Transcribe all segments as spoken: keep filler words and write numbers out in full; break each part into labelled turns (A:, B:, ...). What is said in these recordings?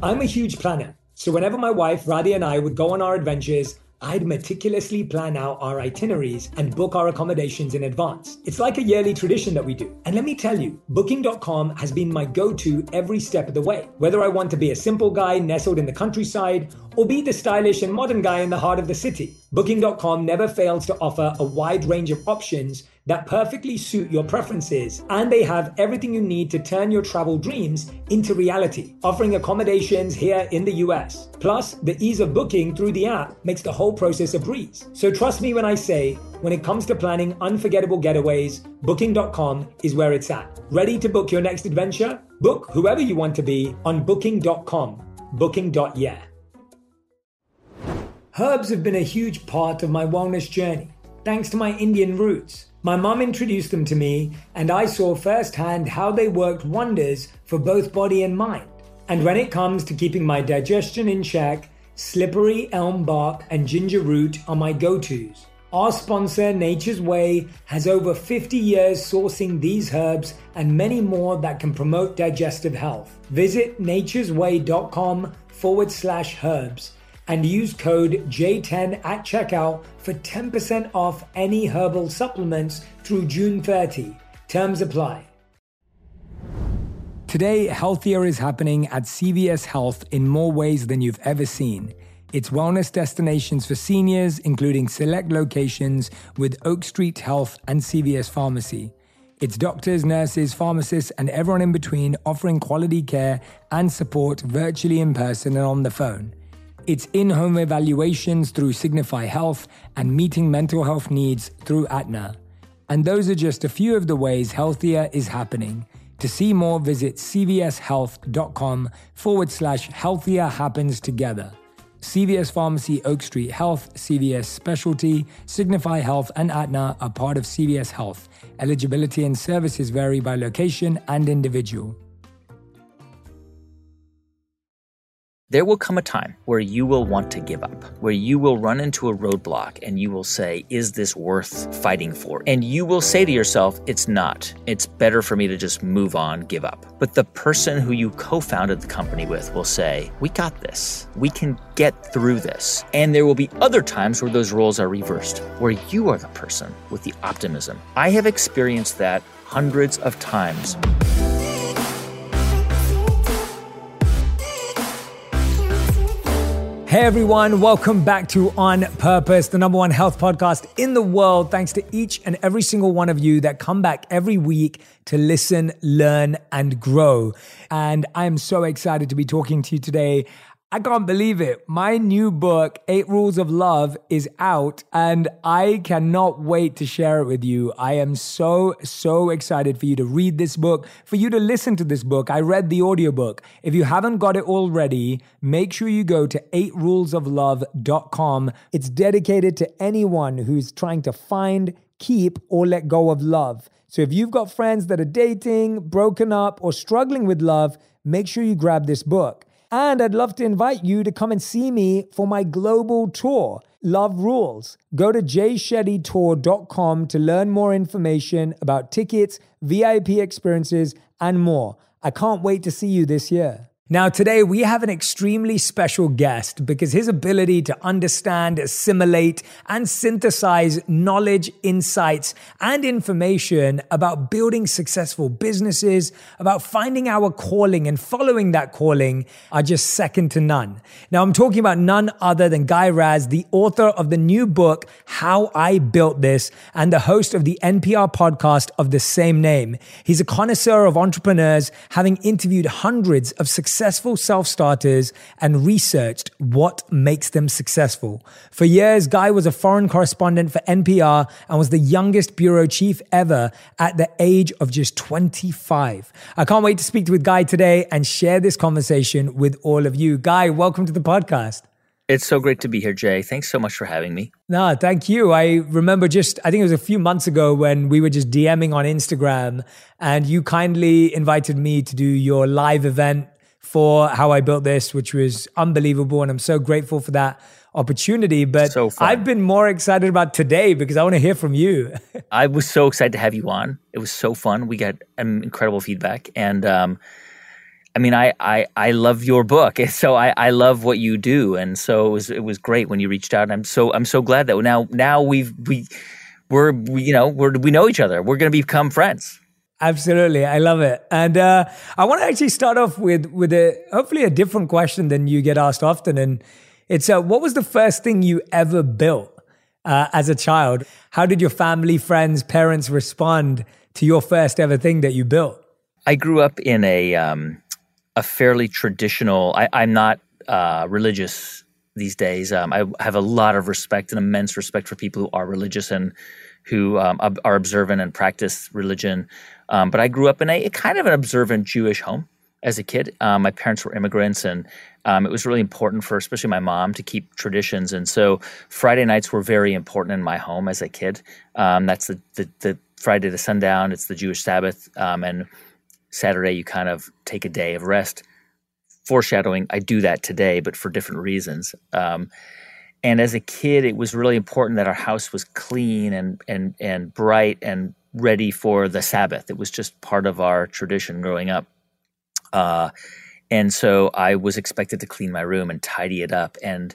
A: I'm a huge planner, so whenever my wife Radhi and I would go on our adventures, I'd meticulously plan out our itineraries and book our accommodations in advance. It's like a yearly tradition that we do. And let me tell you, booking dot com has been my go-to every step of the way. Whether I want to be a simple guy nestled in the countryside or be the stylish and modern guy in the heart of the city, booking dot com never fails to offer a wide range of options that perfectly suit your preferences, and they have everything you need to turn your travel dreams into reality, offering accommodations here in the U S. Plus, the ease of booking through the app makes the whole process a breeze. So trust me when I say, when it comes to planning unforgettable getaways, booking dot com is where it's at. Ready to book your next adventure? Book whoever you want to be on booking dot com. booking dot yeah. Herbs have been a huge part of my wellness journey, thanks to my Indian roots. My mum introduced them to me, and I saw firsthand how they worked wonders for both body and mind. And when it comes to keeping my digestion in check, slippery elm bark and ginger root are my go-tos. Our sponsor, Nature's Way, has over fifty years sourcing these herbs and many more that can promote digestive health. Visit naturesway.com forward slash herbs and use code J ten at checkout for ten percent off any herbal supplements through June thirtieth. Terms apply. Today, healthier is happening at C V S Health in more ways than you've ever seen. It's wellness destinations for seniors, including select locations with Oak Street Health and C V S Pharmacy. It's doctors, nurses, pharmacists, and everyone in between offering quality care and support virtually in person and on the phone. It's in-home evaluations through Signify Health and meeting mental health needs through Aetna. And those are just a few of the ways healthier is happening. To see more, visit cvshealth.com forward slash healthier happens together. C V S Pharmacy, Oak Street Health, C V S Specialty, Signify Health, and Aetna are part of C V S Health. Eligibility and services vary by location and individual.
B: There will come a time where you will want to give up, where you will run into a roadblock and you will say, is this worth fighting for? And you will say to yourself, it's not. It's better for me to just move on, give up. But the person who you co-founded the company with will say, we got this. We can get through this. And there will be other times where those roles are reversed, where you are the person with the optimism. I have experienced that hundreds of times.
A: Hey everyone, welcome back to On Purpose, the number one health podcast in the world. Thanks to each and every single one of you that come back every week to listen, learn, and grow. And I'm so excited to be talking to you today. I can't believe it. My new book, Eight Rules of Love, is out and I cannot wait to share it with you. I am so, so excited for you to read this book, for you to listen to this book. I read the audiobook. If you haven't got it already, make sure you go to eight rules of love dot com. It's dedicated to anyone who's trying to find, keep, or let go of love. So if you've got friends that are dating, broken up, or struggling with love, make sure you grab this book. And I'd love to invite you to come and see me for my global tour, Love Rules. Go to jay shetty tour dot com to learn more information about tickets, V I P experiences, and more. I can't wait to see you this year. Now, today we have an extremely special guest because his ability to understand, assimilate, and synthesize knowledge, insights, and information about building successful businesses, about finding our calling and following that calling are just second to none. Now, I'm talking about none other than Guy Raz, the author of the new book, How I Built This, and the host of the N P R podcast of the same name. He's a connoisseur of entrepreneurs, having interviewed hundreds of successful Successful self-starters and researched what makes them successful. For years, Guy was a foreign correspondent for N P R and was the youngest bureau chief ever at the age of just twenty-five. I can't wait to speak with Guy today and share this conversation with all of you. Guy, welcome to the podcast.
B: It's so great to be here, Jay. Thanks so much for having me.
A: No, thank you. I remember just, I think it was a few months ago when we were just DMing on Instagram and you kindly invited me to do your live event for How I Built This, which was unbelievable. And I'm so grateful for that opportunity. But
B: so
A: I've been more excited about today because I want to hear from you.
B: I was so excited to have you on. It was so fun. We got um, incredible feedback. And um, I mean, I, I, I love your book, so I, I love what you do, and so it was it was great when you reached out. And I'm so I'm so glad that now now we've we we're we, you know we're we know each other. We're going to become friends.
A: Absolutely, I love it. And uh, I want to actually start off with with a hopefully a different question than you get asked often, and it's uh, what was the first thing you ever built uh, as a child? How did your family, friends, parents respond to your first ever thing that you built?
B: I grew up in a um, a fairly traditional. I, I'm not uh, religious these days. Um, I have a lot of respect and immense respect for people who are religious and who um, are observant and practice religion. Um, but I grew up in a, a kind of an observant Jewish home as a kid. Um, my parents were immigrants, and um, it was really important for, especially my mom, to keep traditions. And so Friday nights were very important in my home as a kid. Um, that's the, the, the Friday to sundown. It's the Jewish Sabbath, um, and Saturday, you kind of take a day of rest. Foreshadowing, I do that today, but for different reasons. Um, and as a kid, it was really important that our house was clean and and and bright and ready for the Sabbath. It was just part of our tradition growing up. Uh, and so I was expected to clean my room and tidy it up. And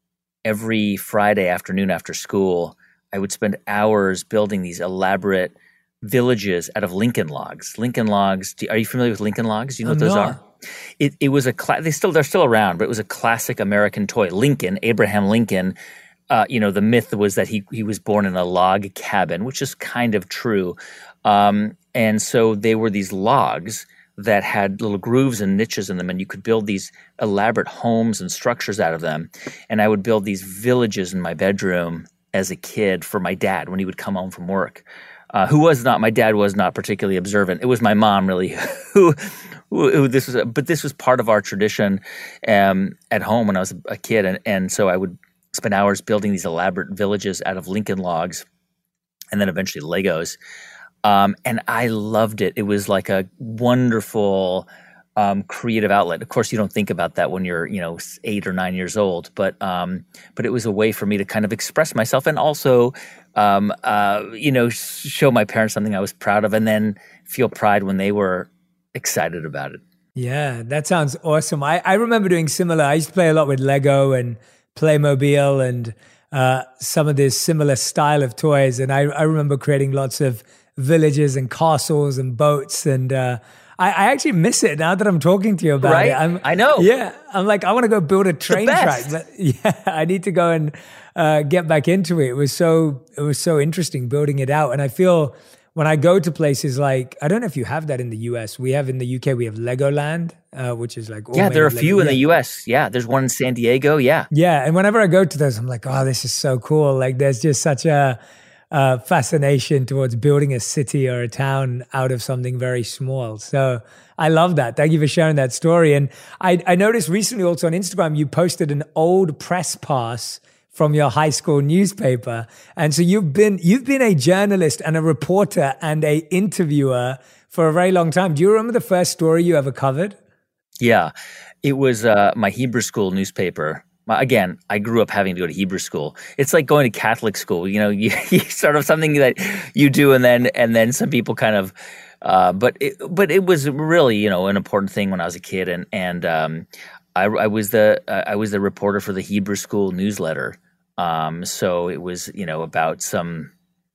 B: every Friday afternoon after school, I would spend hours building these elaborate villages out of Lincoln logs. Lincoln logs. Do, are you familiar with Lincoln logs? Do you know what
A: I'm
B: those
A: not.
B: are? It it was a cla- they still they're still around, but it was a classic American toy. Lincoln, Abraham Lincoln. Uh, you know, the myth was that he he was born in a log cabin, which is kind of true. Um, and so they were these logs that had little grooves and niches in them, and you could build these elaborate homes and structures out of them. And I would build these villages in my bedroom as a kid for my dad when he would come home from work. Uh, who was not, my dad was not particularly observant. It was my mom really who, who, who this was, but this was part of our tradition um, at home when I was a kid. And, and so I would spend hours building these elaborate villages out of Lincoln logs and then eventually Legos. Um, and I loved it. It was like a wonderful um, creative outlet. Of course, you don't think about that when you're, you know, eight or nine years old, but um, but it was a way for me to kind of express myself and also Um, uh, you know, show my parents something I was proud of, and then feel pride when they were excited about it.
A: Yeah, that sounds awesome. I, I remember doing similar. I used to play a lot with Lego and Playmobil and uh, some of this similar style of toys. And I, I remember creating lots of villages and castles and boats. And uh, I, I actually miss it now that I'm talking to you about
B: right?
A: it. I'm,
B: I know.
A: Yeah, I'm like, I want to go build a train
B: The
A: track.
B: best.
A: But yeah, I need to go and uh, get back into it. It was so it was so interesting building it out. And I feel when I go to places like, I don't know if you have that in the U S. We have in the U K, we have Legoland, uh, which is like all
B: Yeah,
A: made
B: there are
A: of
B: a few
A: Lego.
B: in the
A: Yeah.
B: U S. Yeah, there's one in San Diego. Yeah.
A: Yeah, and whenever I go to those, I'm like, oh, this is so cool. Like, there's just such a uh, fascination towards building a city or a town out of something very small. So I love that. Thank you for sharing that story. And I, I noticed recently also on Instagram, you posted an old press pass from your high school newspaper. And so you've been you've been a journalist and a reporter and a interviewer for a very long time. Do you remember the first story you ever covered?
B: Yeah, it was uh, my Hebrew school newspaper. My- Again, I grew up having to go to Hebrew school. It's like going to Catholic school. You know, you, you sort of something that you do, and then and then some people kind of. Uh, but it, but it was really, you know, an important thing when I was a kid, and and um, I, I was the uh, I was the reporter for the Hebrew school newsletter. Um, so it was, you know, about some.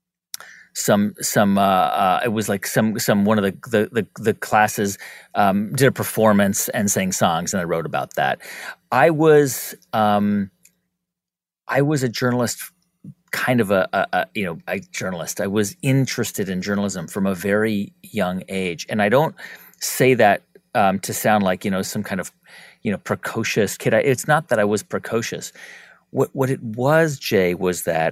B: Some some uh, uh, it was like some some one of the the the, the classes um, did a performance and sang songs, and I wrote about that. I was um, I was a journalist, kind of a, a, a you know a journalist. I was interested in journalism from a very young age, and I don't say that um, to sound like, you know, some kind of, you know, precocious kid. I, it's not that I was precocious. What what it was, Jay, was that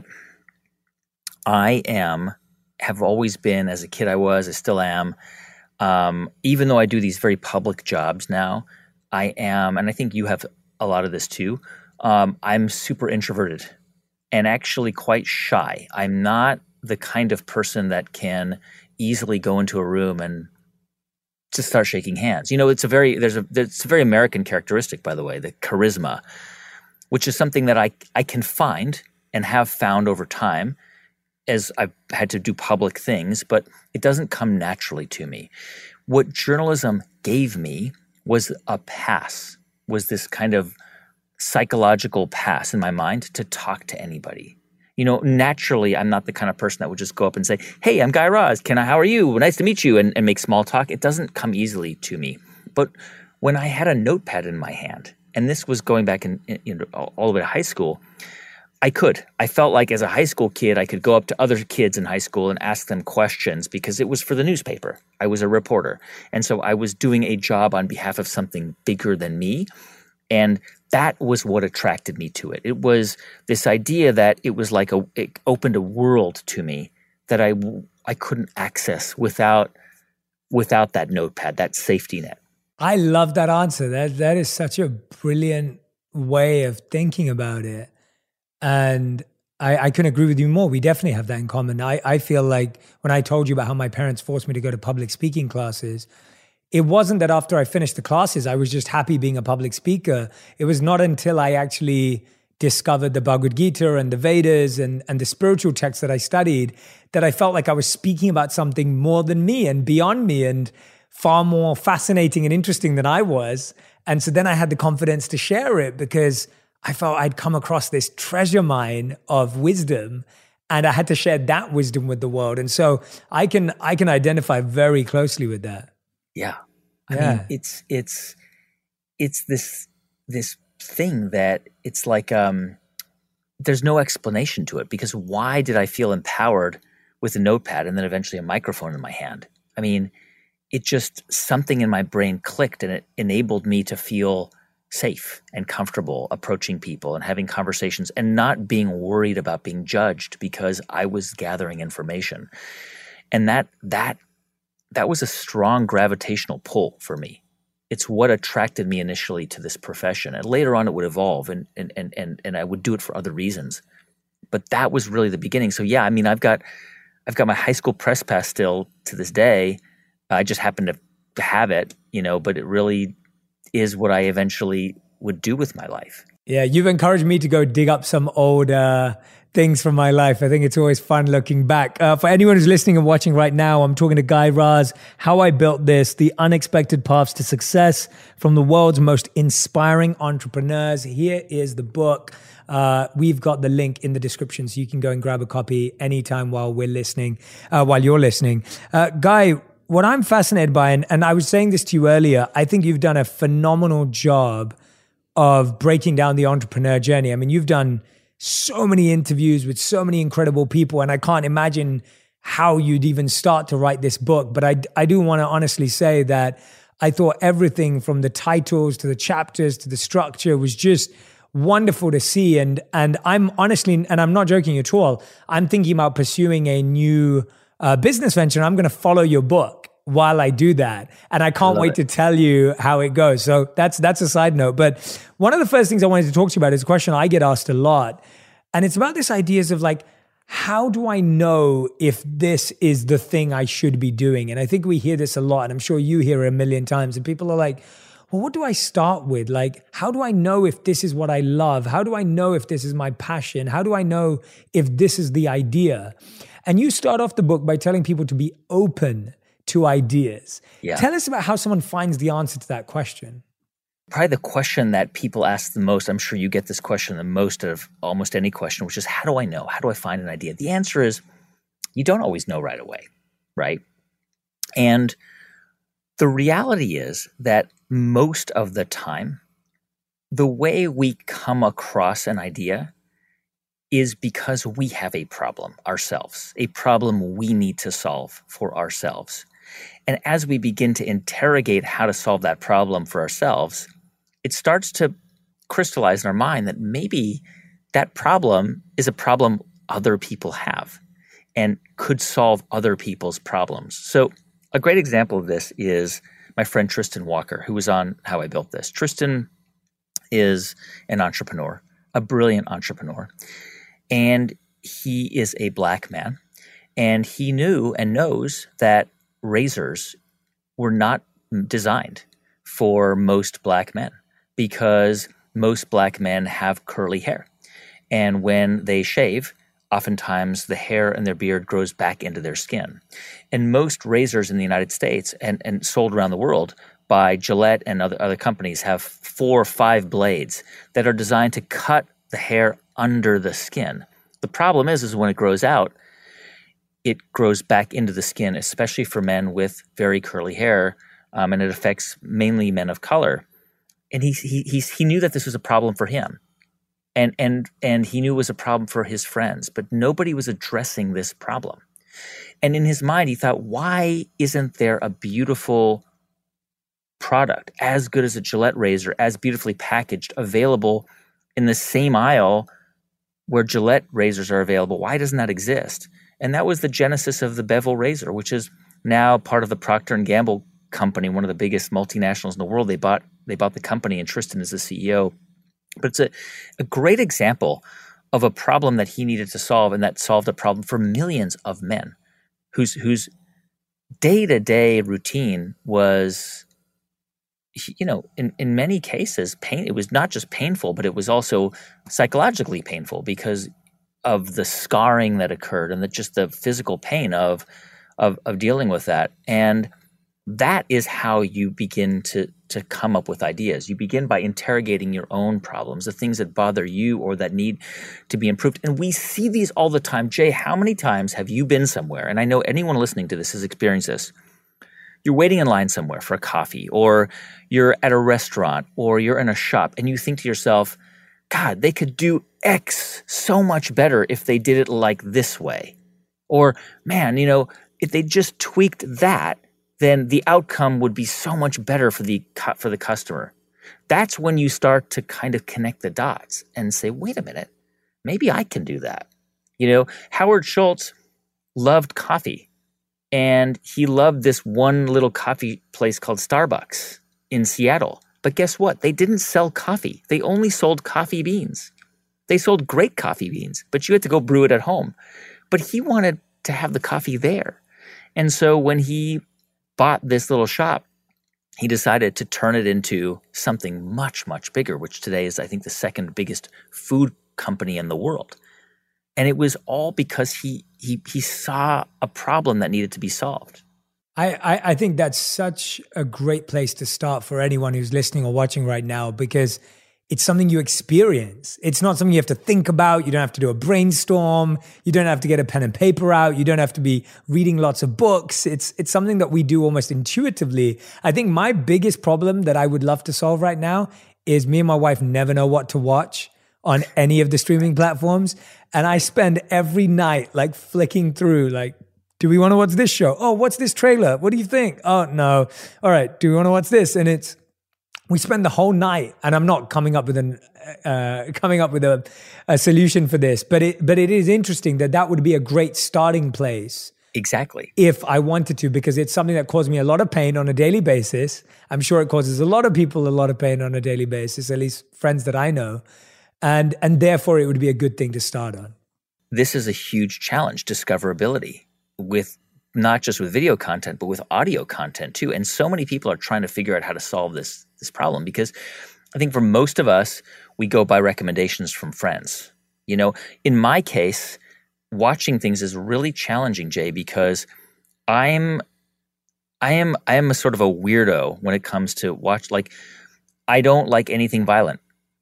B: I am. have always been, as a kid I was, I still am, um, even though I do these very public jobs now, I am, and I think you have a lot of this too, um, I'm super introverted and actually quite shy. I'm not the kind of person that can easily go into a room and just start shaking hands. You know, it's a very, there's a, it's a very American characteristic, by the way, the charisma, which is something that I, I can find and have found over time as I've had to do public things, but it doesn't come naturally to me. What journalism gave me was a pass, was this kind of psychological pass in my mind to talk to anybody. You know, naturally, I'm not the kind of person that would just go up and say, hey, I'm Guy Raz. Can I, how are you? Nice to meet you, and, and make small talk. It doesn't come easily to me. But when I had a notepad in my hand, and this was going back in, in, in all the way to high school, I could. I felt like as a high school kid, I could go up to other kids in high school and ask them questions because it was for the newspaper. I was a reporter. And so I was doing a job on behalf of something bigger than me. And that was what attracted me to it. It was this idea that it was like a, it opened a world to me that I, I couldn't access without, without that notepad, that safety net.
A: I love that answer. That that is such a brilliant way of thinking about it. And I, I couldn't agree with you more. We definitely have that in common. I, I feel like when I told you about how my parents forced me to go to public speaking classes, it wasn't that after I finished the classes, I was just happy being a public speaker. It was not until I actually discovered the Bhagavad Gita and the Vedas and, and the spiritual texts that I studied that I felt like I was speaking about something more than me and beyond me and far more fascinating and interesting than I was. And so then I had the confidence to share it because I felt I'd come across this treasure mine of wisdom and I had to share that wisdom with the world. And so I can I can identify very closely with that.
B: Yeah. I
A: yeah.
B: mean, it's it's it's this this thing that it's like um, there's no explanation to it because why did I feel empowered with a notepad and then eventually a microphone in my hand? I mean, it just something in my brain clicked and it enabled me to feel safe and comfortable approaching people and having conversations and not being worried about being judged because I was gathering information. And that that that was a strong gravitational pull for me. It's what attracted me initially to this profession. And later on it would evolve and and and and, and I would do it for other reasons. But that was really the beginning. So yeah, I mean I've got I've got my high school press pass still to this day. I just happen to, to have it, you know, but it really is what I eventually would do with my life.
A: Yeah, you've encouraged me to go dig up some old uh, things from my life. I think it's always fun looking back. Uh, for anyone who's listening and watching right now, I'm talking to Guy Raz, How I Built This, The Unexpected Paths to Success from the world's most inspiring entrepreneurs. Here is the book. Uh, we've got the link in the description so you can go and grab a copy anytime while we're listening, uh, while you're listening. Uh, Guy, what I'm fascinated by, and, and I was saying this to you earlier, I think you've done a phenomenal job of breaking down the entrepreneur journey. I mean, you've done so many interviews with so many incredible people, and I can't imagine how you'd even start to write this book. But I, I do want to honestly say that I thought everything from the titles to the chapters to the structure was just wonderful to see. And, and I'm honestly, and I'm not joking at all, I'm thinking about pursuing a new uh, business venture. And I'm going to follow your book while I do that. And I can't wait
B: it.
A: to tell you how it goes. So that's that's a side note. But one of the first things I wanted to talk to you about is a question I get asked a lot. And it's about this ideas of like, how do I know if this is the thing I should be doing? And I think we hear this a lot. And I'm sure you hear it a million times. And people are like, well, what do I start with? Like, how do I know if this is what I love? How do I know if this is my passion? How do I know if this is the idea? And you start off the book by telling people to be open to ideas.
B: Yeah.
A: Tell us about how someone finds the answer to that question.
B: Probably the question that people ask the most, I'm sure you get this question the most of almost any question, which is, how do I know? How do I find an idea? The answer is, you don't always know right away, right? And the reality is that most of the time, the way we come across an idea is because we have a problem ourselves, a problem we need to solve for ourselves. And as we begin to interrogate how to solve that problem for ourselves, it starts to crystallize in our mind that maybe that problem is a problem other people have and could solve other people's problems. So a great example of this is my friend Tristan Walker, who was on How I Built This. Tristan is an entrepreneur, a brilliant entrepreneur. And he is a black man, and he knew and knows that razors were not designed for most black men because most black men have curly hair. And when they shave, oftentimes the hair in their beard grows back into their skin. And most razors in the United States and, and sold around the world by Gillette and other, other companies have four or five blades that are designed to cut the hair under the skin. The problem is, is when it grows out, it grows back into the skin, especially for men with very curly hair, um, and it affects mainly men of color. And he he he he knew that this was a problem for him, and and and he knew it was a problem for his friends, but nobody was addressing this problem. And in his mind, he thought, why isn't there a beautiful product as good as a Gillette razor, as beautifully packaged, available in the same aisle where Gillette razors are available? Why doesn't that exist? And that was the genesis of the Bevel razor, which is now part of the Procter and Gamble company, one of the biggest multinationals in the world. They bought they bought the company, and Tristan is the C E O. But it's a, a great example of a problem that he needed to solve, and that solved a problem for millions of men whose whose day-to-day routine was, you know, in, in many cases, pain. It was not just painful, but it was also psychologically painful because of the scarring that occurred and the, just the physical pain of, of of dealing with that. And that is how you begin to to come up with ideas. You begin by interrogating your own problems, the things that bother you or that need to be improved. And we see these all the time. Jay, how many times have you been somewhere? And I know anyone listening to this has experienced this. You're waiting in line somewhere for a coffee, or you're at a restaurant, or you're in a shop, and you think to yourself, God, they could do X so much better if they did it like this way. Or, man, you know, if they just tweaked that, then the outcome would be so much better for the for the customer. That's when you start to kind of connect the dots and say, wait a minute, maybe I can do that. You know, Howard Schultz loved coffee, and he loved this one little coffee place called Starbucks in Seattle. But guess what? They didn't sell coffee. They only sold coffee beans. They sold great coffee beans, but you had to go brew it at home. But he wanted to have the coffee there. And so when he bought this little shop, he decided to turn it into something much, much bigger, which today is, I think, the second biggest food company in the world. And it was all because he he he saw a problem that needed to be solved.
A: I, I, I think that's such a great place to start for anyone who's listening or watching right now, because it's something you experience. It's not something you have to think about. You don't have to do a brainstorm. You don't have to get a pen and paper out. You don't have to be reading lots of books. It's it's something that we do almost intuitively. I think my biggest problem that I would love to solve right now is me and my wife never know what to watch on any of the streaming platforms. And I spend every night like flicking through, like, do we want to watch this show? Oh, what's this trailer? What do you think? Oh, no. All right. Do we want to watch this? And it's, we spend the whole night, and I'm not coming up with an, uh, coming up with a, a solution for this, but it, but it is interesting that that would be a great starting place.
B: Exactly.
A: If I wanted to, because it's something that caused me a lot of pain on a daily basis. I'm sure it causes a lot of people a lot of pain on a daily basis, at least friends that I know. And, and therefore it would be a good thing to start on.
B: This is a huge challenge, discoverability, with not just with video content, but with audio content too. And so many people are trying to figure out how to solve this, this problem, because I think for most of us, we go by recommendations from friends. You know, in my case, watching things is really challenging, Jay, because I'm, I am, I am a sort of a weirdo when it comes to watch. Like, I don't like anything violent.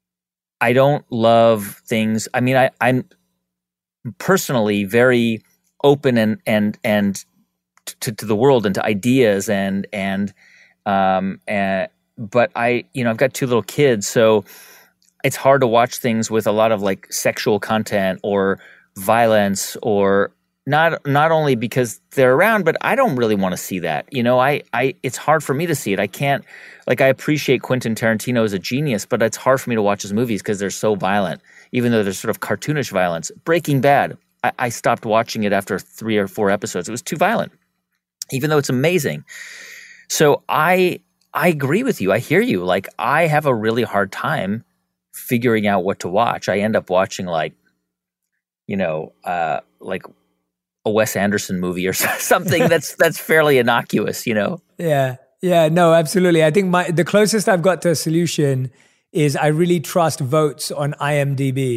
B: I don't love things. I mean, I, I'm personally very open and and and to, to the world and to ideas and and um and but I you know I've got two little kids, so it's hard to watch things with a lot of like sexual content or violence, or not not only because they're around, but I don't really want to see that. You know, I I it's hard for me to see it. I can't, like, I appreciate Quentin Tarantino as a genius, but it's hard for me to watch his movies because they're so violent, even though they're sort of cartoonish violence. Breaking Bad, I, I stopped watching it after three or four episodes. It was too violent, even though it's amazing. So I I agree with you. I hear you. Like, I have a really hard time figuring out what to watch. I end up watching like, you know, uh, like a Wes Anderson movie or something that's that's fairly innocuous, you know?
A: Yeah, yeah, no, absolutely. I think my the closest I've got to a solution is I really trust votes on I M D B.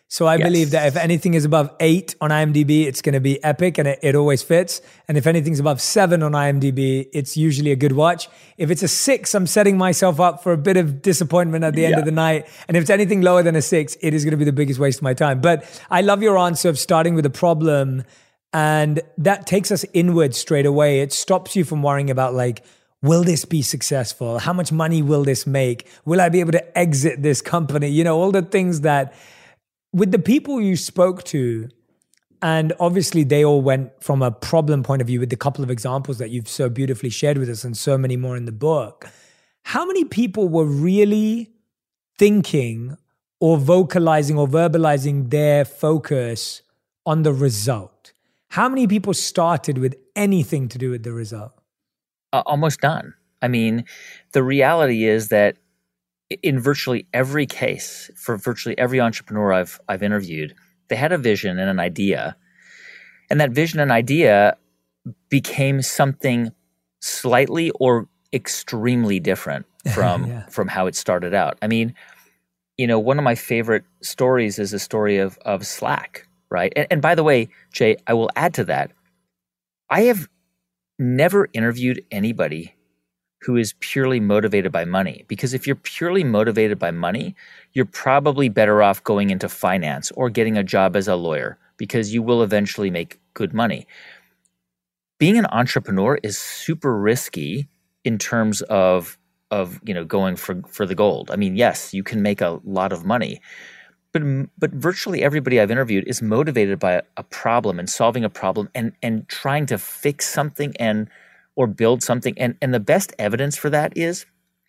A: So I
B: Yes.
A: believe that if anything is above eight on IMDb, it's going to be epic and it, it always fits. And if anything's above seven on IMDb, it's usually a good watch. If it's a six, I'm setting myself up for a bit of disappointment at the end
B: Yeah.
A: of the night. And if it's anything lower than a six, it is going to be the biggest waste of my time. But I love your answer of starting with a problem. And that takes us inward straight away. It stops you from worrying about like, will this be successful? How much money will this make? Will I be able to exit this company? You know, all the things that with the people you spoke to, and obviously they all went from a problem point of view with the couple of examples that you've so beautifully shared with us and so many more in the book. How many people were really thinking or vocalizing or verbalizing their focus on the result? How many people started with anything to do with the result?
B: Uh, almost none. I mean, the reality is that in virtually every case, for virtually every entrepreneur I've I've interviewed, they had a vision and an idea, and that vision and idea became something slightly or extremely different from
A: Yeah.
B: from how it started out. I mean, you know, one of my favorite stories is a story of of Slack, right? And, and by the way, Jay, I will add to that. I have never interviewed anybody who is purely motivated by money. Because if you're purely motivated by money, you're probably better off going into finance or getting a job as a lawyer because you will eventually make good money. Being an entrepreneur is super risky in terms of, of you know, going for, for the gold. I mean, yes, you can make a lot of money, but but virtually everybody I've interviewed is motivated by a, a problem and solving a problem and and trying to fix something and or build something. And, and the best evidence for that is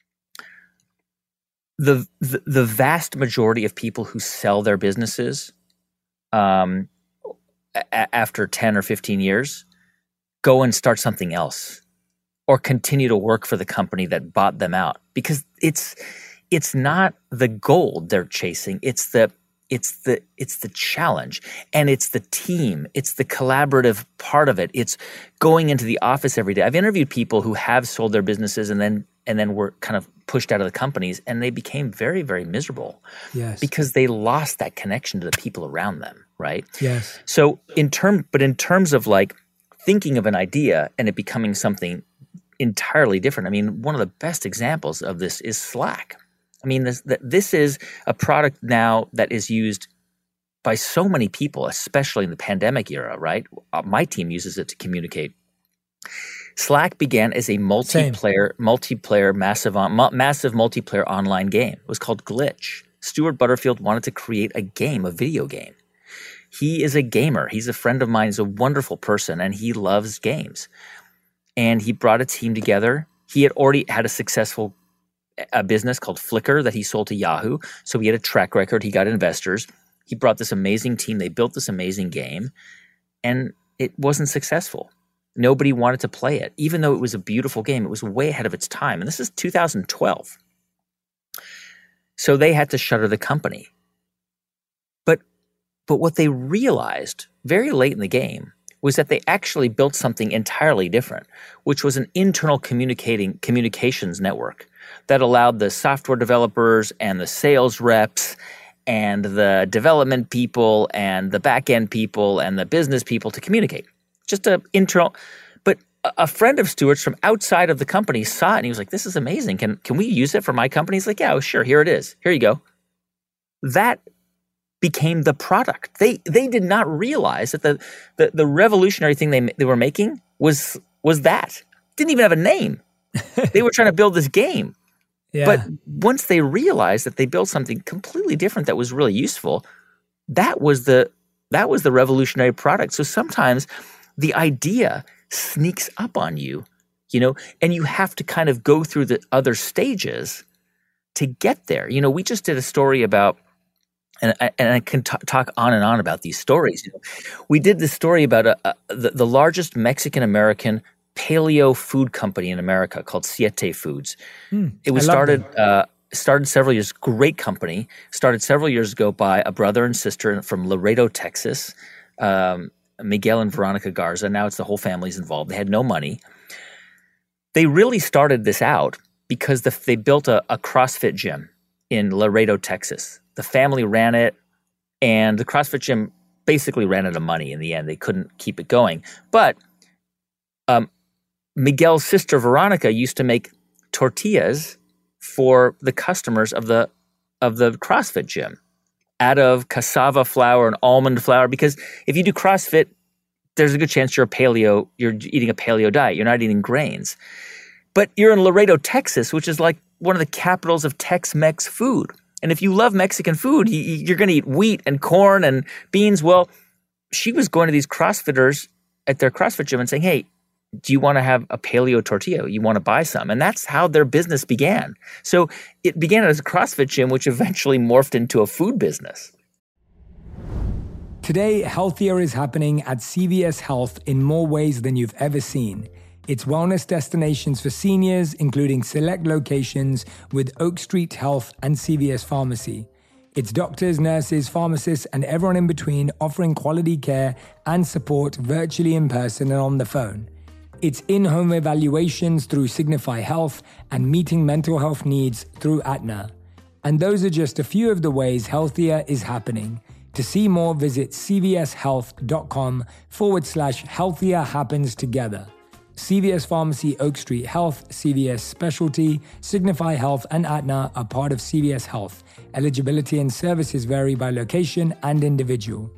B: the, the, the vast majority of people who sell their businesses um, a- after ten or fifteen years go and start something else or continue to work for the company that bought them out, because it's, it's not the gold they're chasing. It's the, It's the it's the challenge, and it's the team. It's the collaborative part of it. It's going into the office every day. I've interviewed people who have sold their businesses and then and then were kind of pushed out of the companies, and they became very, very miserable.
A: Yes.
B: Because they lost that connection to the people around them, right?
A: Yes.
B: So in term, but in terms of like thinking of an idea and it becoming something entirely different. I mean, one of the best examples of this is Slack. I mean, this this is a product now that is used by so many people, especially in the pandemic era, right? Uh, my team uses it to communicate. Slack began as a multiplayer, Same. multiplayer, massive, on, mu- massive multiplayer online game. It was called Glitch. Stuart Butterfield wanted to create a game, a video game. He is a gamer. He's a friend of mine. He's a wonderful person, and he loves games. And he brought a team together. He had already had a successful a business called Flickr that he sold to Yahoo. So he had a track record. He got investors. He brought this amazing team. They built this amazing game, and it wasn't successful. Nobody wanted to play it. Even though it was a beautiful game, it was way ahead of its time. And this is two thousand twelve. So they had to shutter the company. But, but what they realized very late in the game was that they actually built something entirely different, which was an internal communicating communications network that allowed the software developers and the sales reps and the development people and the back-end people and the business people to communicate. Just an internal, but a friend of Stuart's from outside of the company saw it and he was like, this is amazing. Can can we use it for my company? He's like, yeah, oh, sure, here it is. Here you go. That became the product. They they did not realize that the the, the revolutionary thing they they were making was was that. Didn't even have a name. They were trying to build this game.
A: Yeah.
B: But once they realized that they built something completely different that was really useful, that was the that was the revolutionary product. So sometimes the idea sneaks up on you, you know, and you have to kind of go through the other stages to get there. You know, we just did a story about, and I, and I can t- talk on and on about these stories. You know, we did this story about a, a, the, the largest Mexican-American paleo food company in America called Siete Foods. Mm, it was started uh, started several years, great company, started several years ago by a brother and sister from Laredo, Texas, um, Miguel and Veronica Garza. Now it's the whole family's involved. They had no money. They really started this out because the, they built a, a CrossFit gym in Laredo, Texas. The family ran it. And the CrossFit gym basically ran out of money in the end. They couldn't keep it going. But um, Miguel's sister, Veronica, used to make tortillas for the customers of the of the CrossFit gym out of cassava flour and almond flour. Because if you do CrossFit, there's a good chance you're a paleo, you're eating a paleo diet. You're not eating grains. But you're in Laredo, Texas, which is like one of the capitals of Tex-Mex food. And if you love Mexican food, you're going to eat wheat and corn and beans. Well, she was going to these CrossFitters at their CrossFit gym and saying, hey, do you want to have a paleo tortilla? You want to buy some? And that's how their business began. So it began as a CrossFit gym, which eventually morphed into a food business.
A: Today, healthier is happening at C V S Health in more ways than you've ever seen. It's wellness destinations for seniors, including select locations with Oak Street Health and C V S Pharmacy. It's doctors, nurses, pharmacists, and everyone in between offering quality care and support virtually in person and on the phone. It's in-home evaluations through Signify Health and meeting mental health needs through Aetna. And those are just a few of the ways healthier is happening. To see more, visit cvshealth.com forward slash healthier happens together. C V S Pharmacy, Oak Street Health, C V S Specialty, Signify Health, and Aetna are part of C V S Health. Eligibility and services vary by location and individual.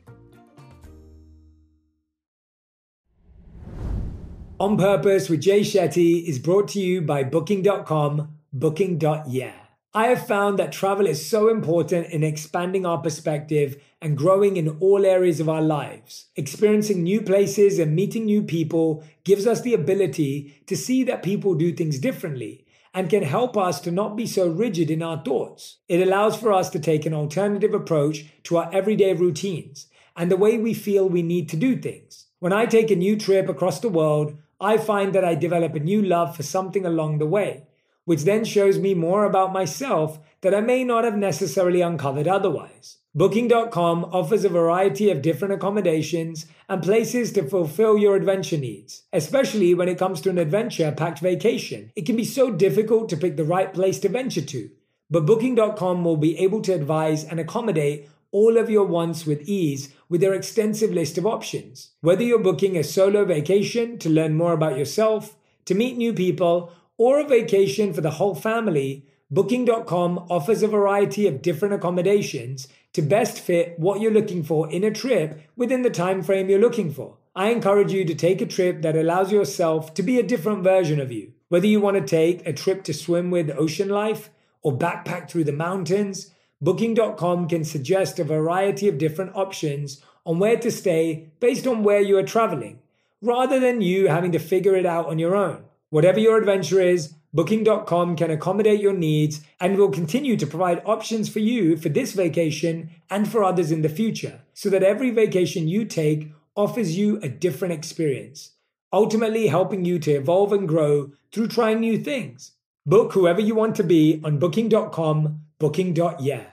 A: On Purpose with Jay Shetty is brought to you by Booking dot com, Booking dot yeah. I have found that travel is so important in expanding our perspective and growing in all areas of our lives. Experiencing new places and meeting new people gives us the ability to see that people do things differently and can help us to not be so rigid in our thoughts. It allows for us to take an alternative approach to our everyday routines and the way we feel we need to do things. When I take a new trip across the world, I find that I develop a new love for something along the way, which then shows me more about myself that I may not have necessarily uncovered otherwise. Booking dot com offers a variety of different accommodations and places to fulfill your adventure needs, especially when it comes to an adventure-packed vacation. It can be so difficult to pick the right place to venture to, but Booking dot com will be able to advise and accommodate all of your wants with ease with their extensive list of options. Whether you're booking a solo vacation to learn more about yourself, to meet new people, or a vacation for the whole family, Booking dot com offers a variety of different accommodations to best fit what you're looking for in a trip within the time frame you're looking for. I encourage you to take a trip that allows yourself to be a different version of you. Whether you want to take a trip to swim with ocean life or backpack through the mountains, Booking dot com can suggest a variety of different options on where to stay based on where you are traveling, rather than you having to figure it out on your own. Whatever your adventure is, Booking dot com can accommodate your needs and will continue to provide options for you for this vacation and for others in the future, so that every vacation you take offers you a different experience, ultimately helping you to evolve and grow through trying new things. Book whoever you want to be on Booking dot com, Booking dot yeah.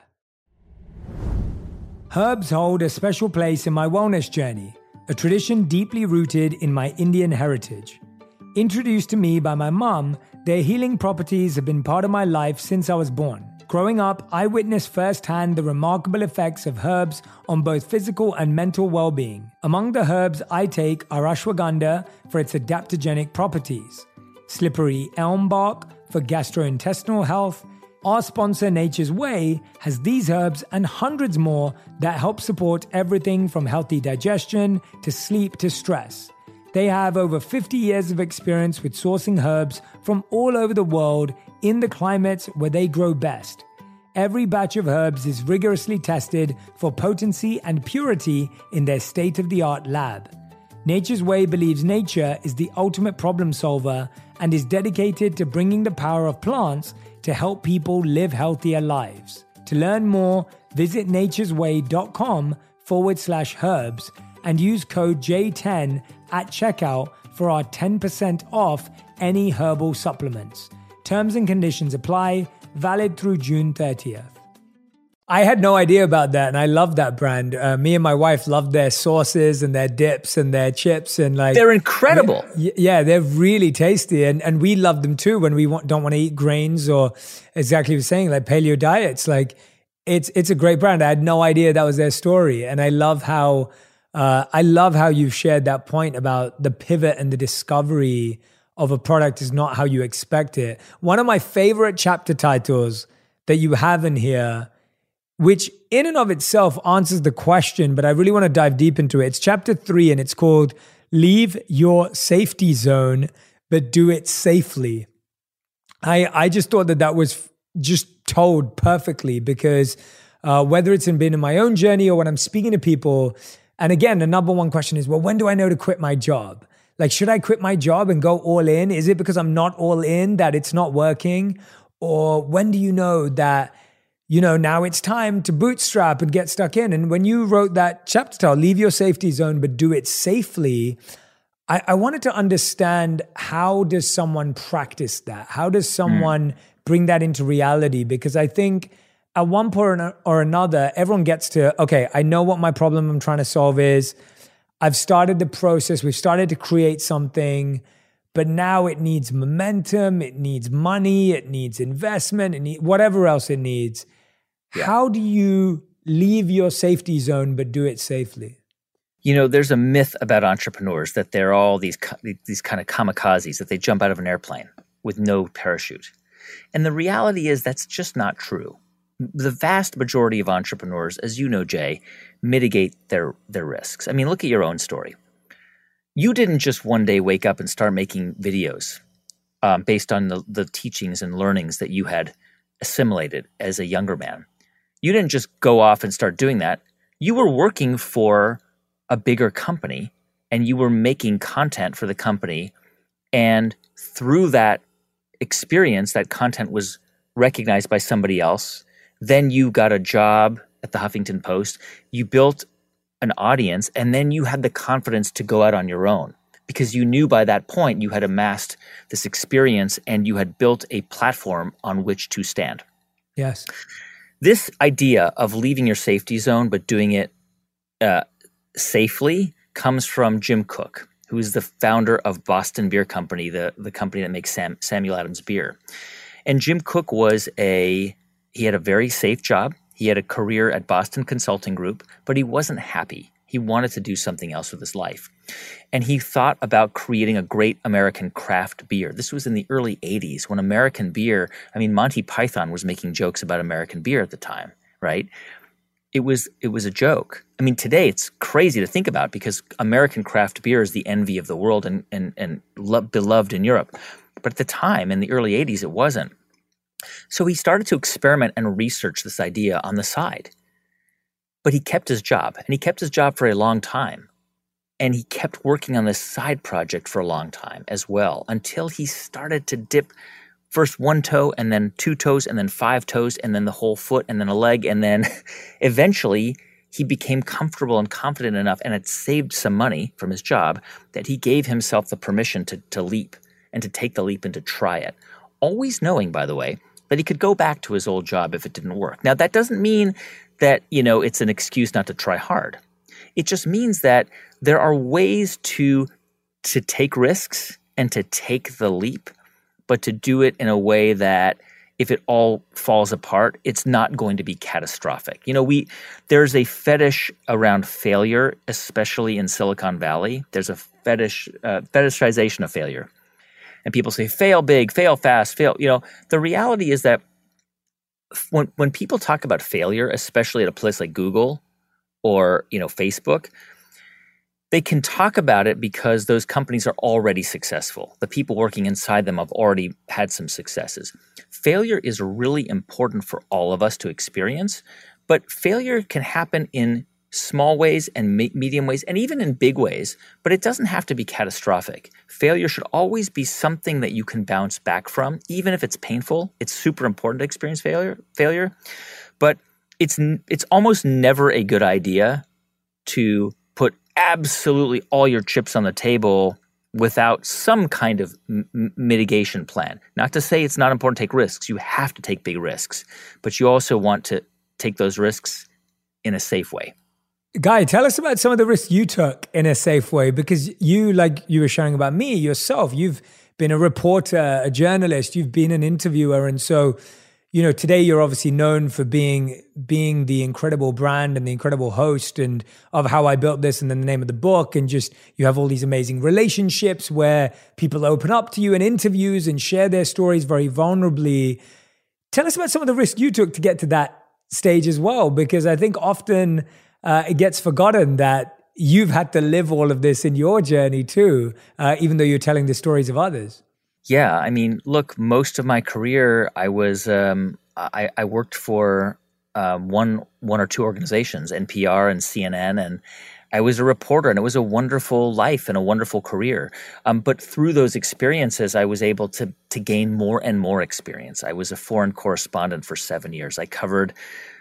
A: Herbs hold a special place in my wellness journey, a tradition deeply rooted in my Indian heritage. Introduced to me by my mum, their healing properties have been part of my life since I was born. Growing up, I witnessed firsthand the remarkable effects of herbs on both physical and mental well-being. Among the herbs I take are ashwagandha for its adaptogenic properties, slippery elm bark for gastrointestinal health. Our sponsor Nature's Way has these herbs and hundreds more that help support everything from healthy digestion to sleep to stress. They have over fifty years of experience with sourcing herbs from all over the world in the climates where they grow best. Every batch of herbs is rigorously tested for potency and purity in their state-of-the-art lab. Nature's Way believes nature is the ultimate problem solver and is dedicated to bringing the power of plants to help people live healthier lives. To learn more, visit naturesway.com forward slash herbs and use code J ten at checkout for our ten percent off any herbal supplements. Terms and conditions apply, valid through June thirtieth. I had no idea about that, and I love that brand. Uh, me and my wife love their sauces and their dips and their chips, and like
B: they're incredible.
A: Yeah, yeah they're really tasty, and, and we love them too when we want, don't want to eat grains or exactly what you're saying, like paleo diets. Like It's it's a great brand. I had no idea that was their story, and I love how uh, I love how you've shared that point about the pivot and the discovery of a product is not how you expect it. One of my favorite chapter titles that you have in here, which in and of itself answers the question, but I really want to dive deep into it. It's chapter three, and it's called "Leave Your Safety Zone, but Do It Safely." I I just thought that that was just told perfectly, because uh, whether it's in been in my own journey or when I'm speaking to people, and again, the number one question is, well, when do I know to quit my job? Like, should I quit my job and go all in? Is it because I'm not all in that it's not working? Or when do you know that, you know, now it's time to bootstrap and get stuck in? And when you wrote that chapter title, Leave Your Safety Zone, but Do It Safely, I, I wanted to understand, how does someone practice that? How does someone mm. bring that into reality? Because I think at one point or another, everyone gets to, okay, I know what my problem I'm trying to solve is. I've started the process. We've started to create something, but now it needs momentum. It needs money. It needs investment. It needs whatever else it needs. Yeah. How do you leave your safety zone, but do it safely?
B: You know, there's a myth about entrepreneurs that they're all these these kind of kamikazes, that they jump out of an airplane with no parachute. And the reality is that's just not true. The vast majority of entrepreneurs, as you know, Jay, mitigate their, their risks. I mean, look at your own story. You didn't just one day wake up and start making videos um, based on the, the teachings and learnings that you had assimilated as a younger man. You didn't just go off and start doing that. You were working for a bigger company, and you were making content for the company. And through that experience, that content was recognized by somebody else. Then you got a job at the Huffington Post. You built an audience, and then you had the confidence to go out on your own, because you knew by that point you had amassed this experience and you had built a platform on which to stand.
A: Yes.
B: This idea of leaving your safety zone but doing it uh, safely comes from Jim Koch, who is the founder of Boston Beer Company, the, the company that makes Sam, Samuel Adams beer. And Jim Koch was a, he had a very safe job. He had a career at Boston Consulting Group, but he wasn't happy. He wanted to do something else with his life. And he thought about creating a great American craft beer. This was in the early eighties when American beer, I mean, Monty Python was making jokes about American beer at the time, right? It was it was a joke. I mean, today it's crazy to think about, because American craft beer is the envy of the world and and and lo- beloved in Europe. But at the time, in the early eighties, it wasn't. So he started to experiment and research this idea on the side. But he kept his job, and he kept his job for a long time. And he kept working on this side project for a long time as well, until he started to dip first one toe, and then two toes, and then five toes, and then the whole foot, and then a leg. And then eventually he became comfortable and confident enough, and had saved some money from his job, that he gave himself the permission to, to leap and to take the leap and to try it. Always knowing, by the way, that he could go back to his old job if it didn't work. Now, that doesn't mean that, you know, it's an excuse not to try hard. It just means that there are ways to, to take risks and to take the leap, but to do it in a way that if it all falls apart, it's not going to be catastrophic. You know, we there's a fetish around failure, especially in Silicon Valley. There's a fetish uh, fetishization of failure. And people say, fail big, fail fast, fail. You know, the reality is that when when people talk about failure, especially at a place like Google or, you know, Facebook, they can talk about it because those companies are already successful. The people working inside them have already had some successes. Failure is really important for all of us to experience, but failure can happen in small ways and me- medium ways and even in big ways, but it doesn't have to be catastrophic. Failure should always be something that you can bounce back from, even if it's painful. It's super important to experience failure, failure, but it's it's almost never a good idea to put absolutely all your chips on the table without some kind of m- mitigation plan. Not to say it's not important to take risks. You have to take big risks, but you also want to take those risks in a safe way.
A: Guy, tell us about some of the risks you took in a safe way, because you, like you were sharing about me, yourself, you've been a reporter, a journalist, you've been an interviewer. And so, you know, today you're obviously known for being being the incredible brand and the incredible host and of How I Built This and then the name of the book. And just you have all these amazing relationships where people open up to you in interviews and share their stories very vulnerably. Tell us about some of the risks you took to get to that stage as well, because I think often uh, it gets forgotten that you've had to live all of this in your journey too, uh, even though you're telling the stories of others.
B: Yeah, I mean, look, most of my career, I was um, I, I worked for um, one one or two organizations, N P R and C N N, and I was a reporter, and it was a wonderful life and a wonderful career. Um, but through those experiences, I was able to to gain more and more experience. I was a foreign correspondent for seven years. I covered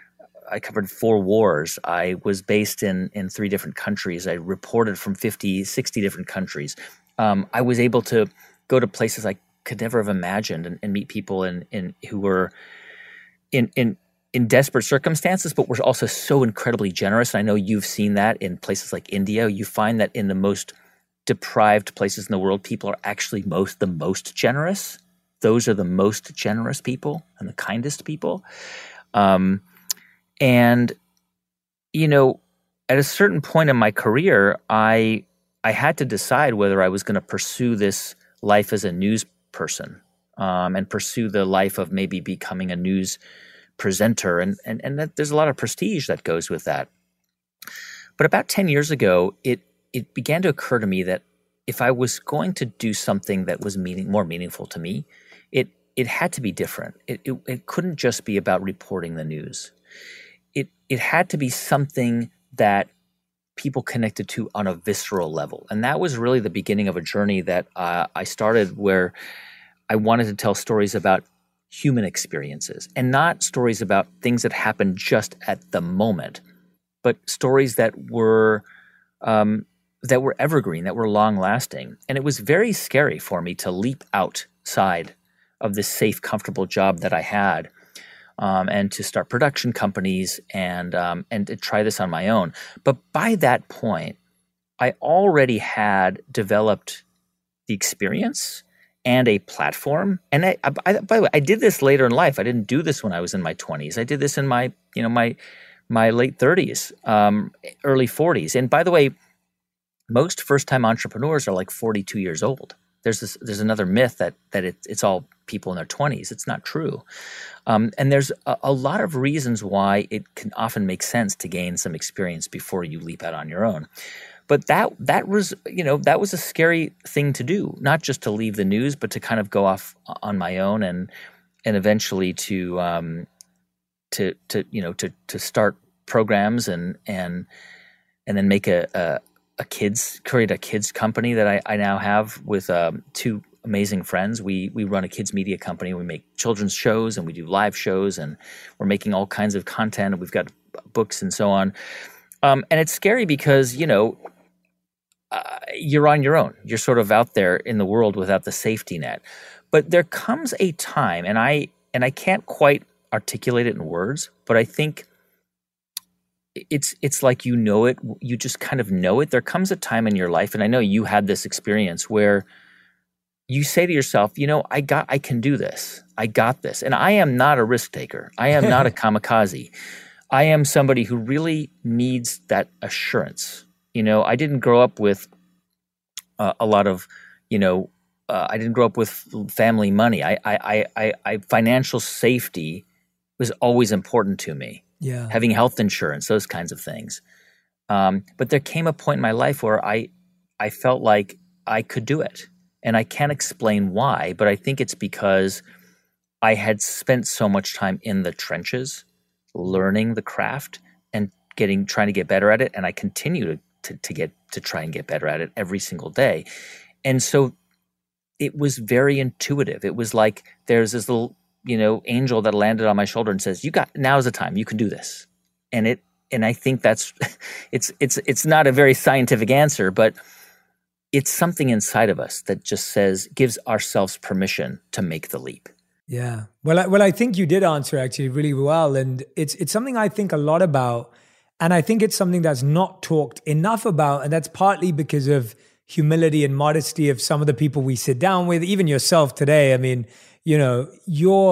B: I covered four wars. I was based in in three different countries. I reported from fifty, sixty different countries. Um, I was able to go to places I could never have imagined and, and meet people in, in who were in, in in desperate circumstances, but were also so incredibly generous. And I know you've seen that in places like India. You find that in the most deprived places in the world, people are actually most the most generous. Those are the most generous people and the kindest people. Um, and, you know, at a certain point in my career, I I had to decide whether I was going to pursue this life as a news person um, and pursue the life of maybe becoming a news presenter. And, and, and that there's a lot of prestige that goes with that. But about ten years ago, it, it began to occur to me that if I was going to do something that was meaning, more meaningful to me, it, it had to be different. It, it, it couldn't just be about reporting the news. It, it had to be something that people connected to on a visceral level. And that was really the beginning of a journey that uh, I started where I wanted to tell stories about human experiences and not stories about things that happened just at the moment, but stories that were um, that were evergreen, that were long lasting. And it was very scary for me to leap outside of this safe, comfortable job that I had Um, and to start production companies and um, and to try this on my own. But by that point, I already had developed the experience and a platform. And I, I, by the way, I did this later in life. I didn't do this when I was in my twenties. I did this in my you know my my late thirties, um, early forties. And by the way, most first-time entrepreneurs are like forty-two years old. There's this, there's another myth that that it, it's all people in their twenties. It's not true. Um, and there's a, a lot of reasons why it can often make sense to gain some experience before you leap out on your own. But that that was, you know, that was a scary thing to do, not just to leave the news, but to kind of go off on my own and and eventually to um, to to you know to to start programs and and and then make a, a a kids create a kids company that I, I now have with um, two amazing friends. We we run a kids media company. We make children's shows and we do live shows and we're making all kinds of content. And we've got books and so on. Um, and it's scary because, you know, uh, you're on your own. You're sort of out there in the world without the safety net. But there comes a time, and I and I can't quite articulate it in words, but I think it's it's like you know it. You just kind of know it. There comes a time in your life, and I know you had this experience where you say to yourself, you know, I got, I can do this. I got this. And I am not a risk taker. I am not a kamikaze. I am somebody who really needs that assurance. You know, I didn't grow up with uh, a lot of, you know, uh, I didn't grow up with family money. I, I, I, I, financial safety was always important to me.
A: Yeah.
B: Having health insurance, those kinds of things. Um, but there came a point in my life where I, I felt like I could do it. And I can't explain why, but I think it's because I had spent so much time in the trenches, learning the craft and getting, trying to get better at it. And I continue to, to, to get, to try and get better at it every single day. And so it was very intuitive. It was like there's this little, you know, angel that landed on my shoulder and says, you got, now's the time, you can do this. And it, and I think that's, it's, it's, it's not a very scientific answer, but it's something inside of us that just says, gives ourselves permission to make the leap.
A: Yeah. Well, I, well, I think you did answer actually really well. And it's, it's something I think a lot about. And I think it's something that's not talked enough about. And that's partly because of humility and modesty of some of the people we sit down with, even yourself today. I mean, you know, you're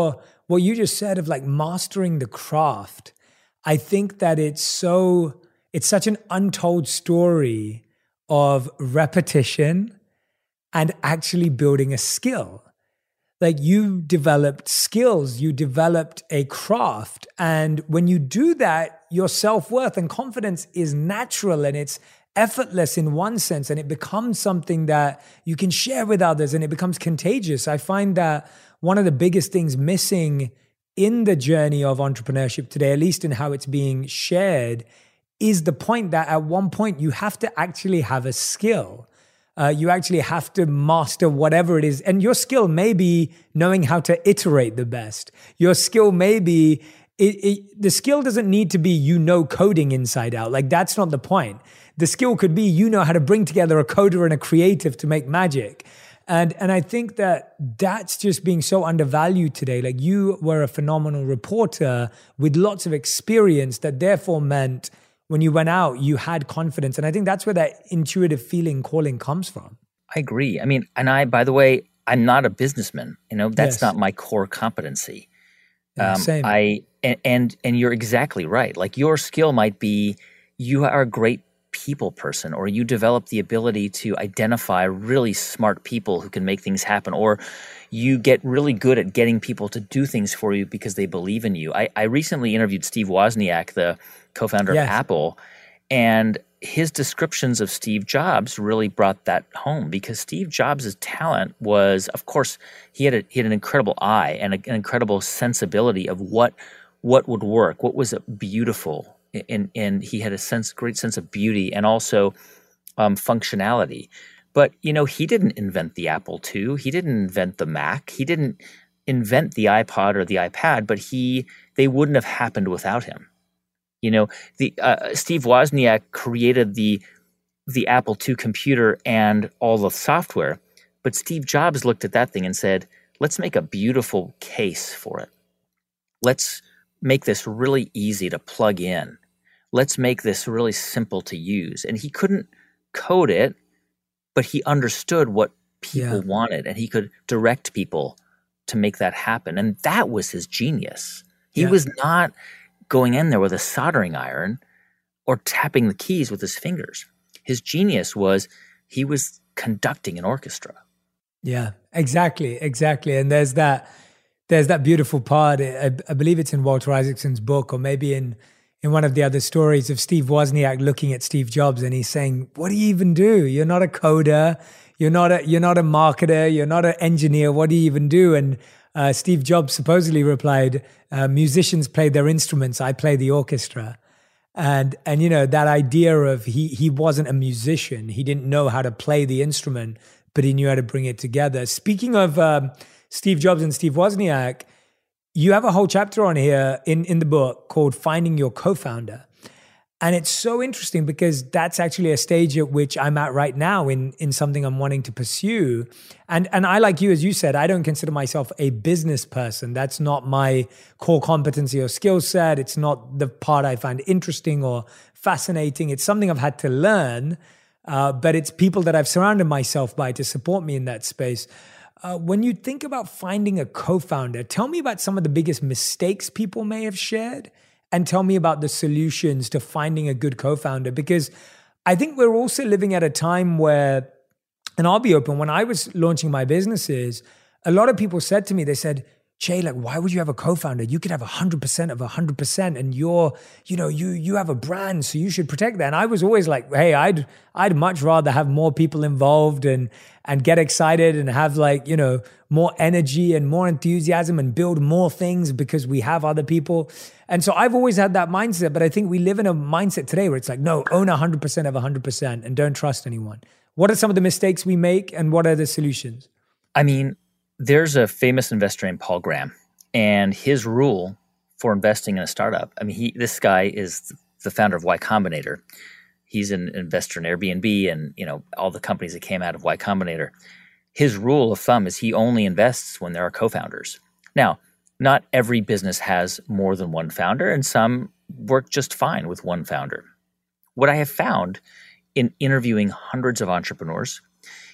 A: what you just said of like mastering the craft, I think that it's so, it's such an untold story of repetition and actually building a skill. Like you developed skills, you developed a craft. And when you do that, your self-worth and confidence is natural and it's effortless in one sense. And it becomes something that you can share with others and it becomes contagious. I find that one of the biggest things missing in the journey of entrepreneurship today, at least in how it's being shared, is the point that at one point you have to actually have a skill. Uh, you actually have to master whatever it is. And your skill may be knowing how to iterate the best. Your skill may be, it, it, the skill doesn't need to be you know coding inside out. Like that's not the point. The skill could be you know how to bring together a coder and a creative to make magic. And and I think that that's just being so undervalued today. Like you were a phenomenal reporter with lots of experience that therefore meant when you went out, you had confidence. And I think that's where that intuitive feeling calling comes from.
B: I agree. I mean, and I, by the way, I'm not a businessman. You know, that's yes. not my core competency.
A: Yeah, um, same.
B: I and, and and you're exactly right. Like your skill might be you are a great people person, or you develop the ability to identify really smart people who can make things happen, or you get really good at getting people to do things for you because they believe in you. I, I recently interviewed Steve Wozniak, the co-founder yes. of Apple, and his descriptions of Steve Jobs really brought that home because Steve Jobs' talent was, of course, he had a, he had an incredible eye and a, an incredible sensibility of what what would work, what was beautiful. And, and he had a sense, great sense of beauty and also um, functionality. But, you know, he didn't invent the Apple two. He didn't invent the Mac. He didn't invent the iPod or the iPad, but he they wouldn't have happened without him. You know, the uh, Steve Wozniak created the the Apple two computer and all the software, but Steve Jobs looked at that thing and said, let's make a beautiful case for it. Let's make this really easy to plug in. Let's make this really simple to use. And he couldn't code it, but he understood what people yeah. wanted, and he could direct people to make that happen. And that was his genius. He yeah. was not going in there with a soldering iron or tapping the keys with his fingers. His genius was he was conducting an orchestra.
A: Yeah, exactly, exactly. And there's that There's that beautiful part, I, I believe it's in Walter Isaacson's book, or maybe in, in one of the other stories of Steve Wozniak looking at Steve Jobs and he's saying, what do you even do? You're not a coder. You're not a, you're not a marketer. You're not an engineer. What do you even do? And uh, Steve Jobs supposedly replied, uh, musicians play their instruments. I play the orchestra. And, and you know, that idea of he, he wasn't a musician. He didn't know how to play the instrument, but he knew how to bring it together. Speaking of um, Steve Jobs and Steve Wozniak, you have a whole chapter on here in, in the book called Finding Your Co-Founder. And it's so interesting because that's actually a stage at which I'm at right now in, in something I'm wanting to pursue. And, and I, like you, as you said, I don't consider myself a business person. That's not my core competency or skill set. It's not the part I find interesting or fascinating. It's something I've had to learn, uh, but it's people that I've surrounded myself by to support me in that space. Uh, when you think about finding a co-founder, tell me about some of the biggest mistakes people may have shared, and tell me about the solutions to finding a good co-founder. Because I think we're also living at a time where, and I'll be open, when I was launching my businesses, a lot of people said to me, they said, Jay, like, why would you have a co-founder? You could have one hundred percent of one hundred percent and you're, you know, you you have a brand, so you should protect that. And I was always like, hey, I'd I'd much rather have more people involved and and get excited and have like, you know, more energy and more enthusiasm and build more things because we have other people. And so I've always had that mindset, but I think we live in a mindset today where it's like, no, own one hundred percent of one hundred percent and don't trust anyone. What are some of the mistakes we make and what are the solutions?
B: I mean, there's a famous investor named Paul Graham, and his rule for investing in a startup, I mean, he this guy is the founder of Y Combinator. He's an investor in Airbnb and, you know, all the companies that came out of Y Combinator. His rule of thumb is he only invests when there are co-founders. Now, not every business has more than one founder, and some work just fine with one founder. What I have found in interviewing hundreds of entrepreneurs,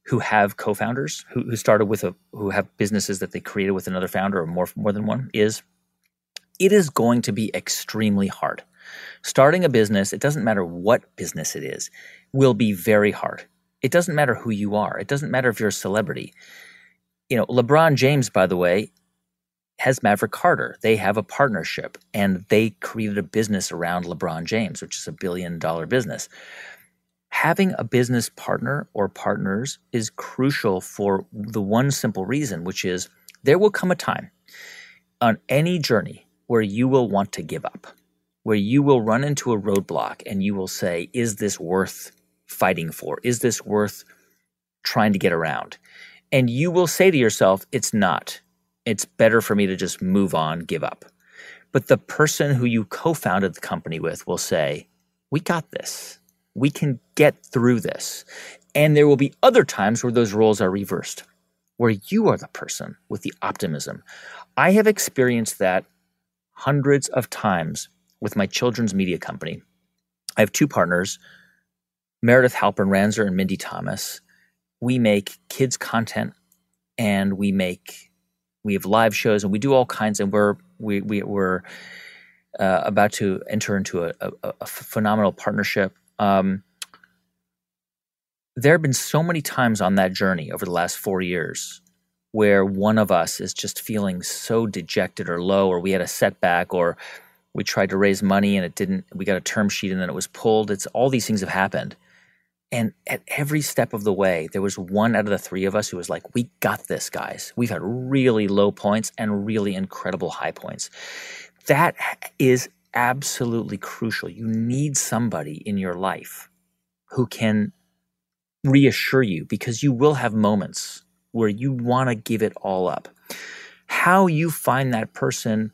B: who have co-founders, who, who started with a, who have businesses that they created with another founder or more, more than one, is it is going to be extremely hard. Starting a business, it doesn't matter what business it is, will be very hard. It doesn't matter who you are. It doesn't matter if you're a celebrity. You know, LeBron James, by the way, has Maverick Carter. They have a partnership, and they created a business around LeBron James, which is a billion dollar business. Having a business partner or partners is crucial for the one simple reason, which is there will come a time on any journey where you will want to give up, where you will run into a roadblock and you will say, is this worth fighting for? Is this worth trying to get around? And you will say to yourself, it's not. It's better for me to just move on, give up. But the person who you co-founded the company with will say, we got this. We can get through this. And there will be other times where those roles are reversed, where you are the person with the optimism. I have experienced that hundreds of times with my children's media company. I have two partners, Meredith Halpern-Ranzer and Mindy Thomas. We make kids content, and we make we have live shows, and we do all kinds. And we're we, we we're uh, about to enter into a, a, a phenomenal partnership. Um, there have been so many times on that journey over the last four years where one of us is just feeling so dejected or low, or we had a setback, or we tried to raise money and it didn't. We got a term sheet and then it was pulled. It's all these things have happened. And at every step of the way, there was one out of the three of us who was like, we got this, guys. We've had really low points and really incredible high points. That is absolutely crucial. You need somebody in your life who can reassure you, because you will have moments where you want to give it all up. How you find that person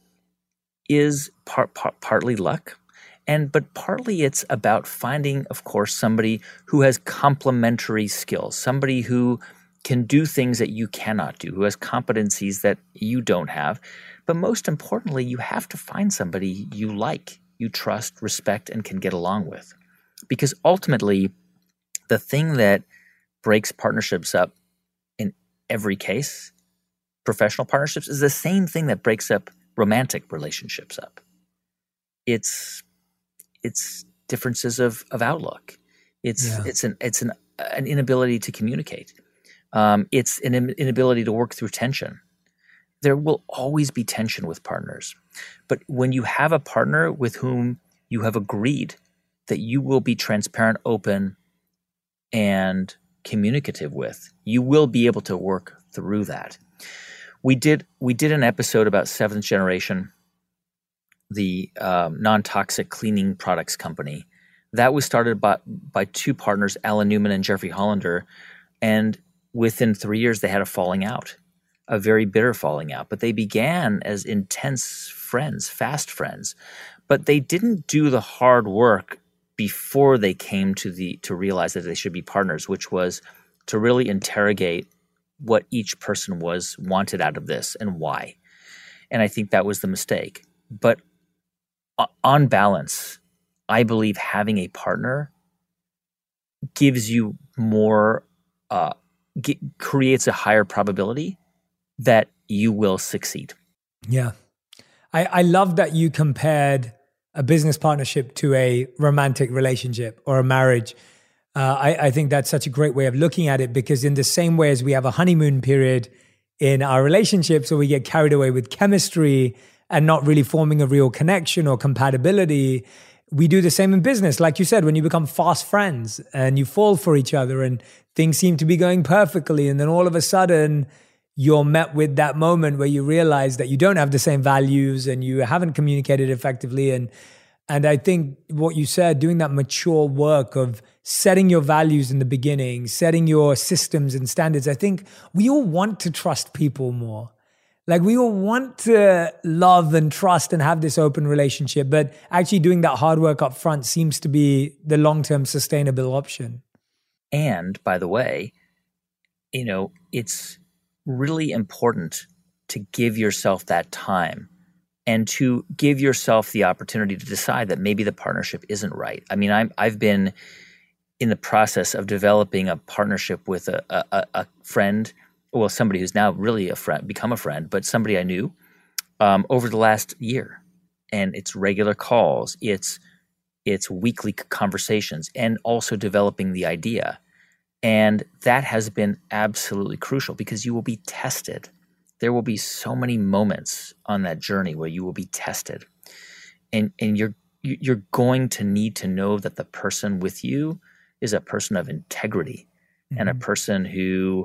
B: is part, part, partly luck. And but partly it's about finding, of course, somebody who has complementary skills, somebody who can do things that you cannot do, who has competencies that you don't have. But most importantly, you have to find somebody you like, you trust, respect, and can get along with. Because ultimately, the thing that breaks partnerships up in every case, professional partnerships, is the same thing that breaks up romantic relationships up. It's It's differences of, of outlook. It's yeah. it's an it's an an inability to communicate. Um, it's an inability to work through tension. There will always be tension with partners, but when you have a partner with whom you have agreed that you will be transparent, open, and communicative with, you will be able to work through that. We did we did an episode about Seventh Generation, the um, non-toxic cleaning products company. That was started by, by two partners, Alan Newman and Jeffrey Hollander. And within three years, they had a falling out, a very bitter falling out. But they began as intense friends, fast friends. But they didn't do the hard work before they came to the to realize that they should be partners, which was to really interrogate what each person was wanted out of this and why. And I think that was the mistake. But on balance, I believe having a partner gives you more, uh, g- creates a higher probability that you will succeed.
A: Yeah. I, I love that you compared a business partnership to a romantic relationship or a marriage. Uh, I, I think that's such a great way of looking at it, because in the same way as we have a honeymoon period in our relationships, or we get carried away with chemistry and not really forming a real connection or compatibility, we do the same in business. Like you said, when you become fast friends and you fall for each other and things seem to be going perfectly, and then all of a sudden you're met with that moment where you realize that you don't have the same values and you haven't communicated effectively. And and I think what you said, doing that mature work of setting your values in the beginning, setting your systems and standards, I think we all want to trust people more. Like we all want to love and trust and have this open relationship, but actually doing that hard work up front seems to be the long-term sustainable option.
B: And by the way, you know, it's really important to give yourself that time and to give yourself the opportunity to decide that maybe the partnership isn't right. I mean, I'm, I've been in the process of developing a partnership with a, a, a friend, well, somebody who's now really a friend, become a friend, but somebody I knew um, over the last year. And it's regular calls, it's it's weekly conversations, and also developing the idea. And that has been absolutely crucial because you will be tested. There will be so many moments on that journey where you will be tested. And and you're you're going to need to know that the person with you is a person of integrity, mm-hmm. and a person who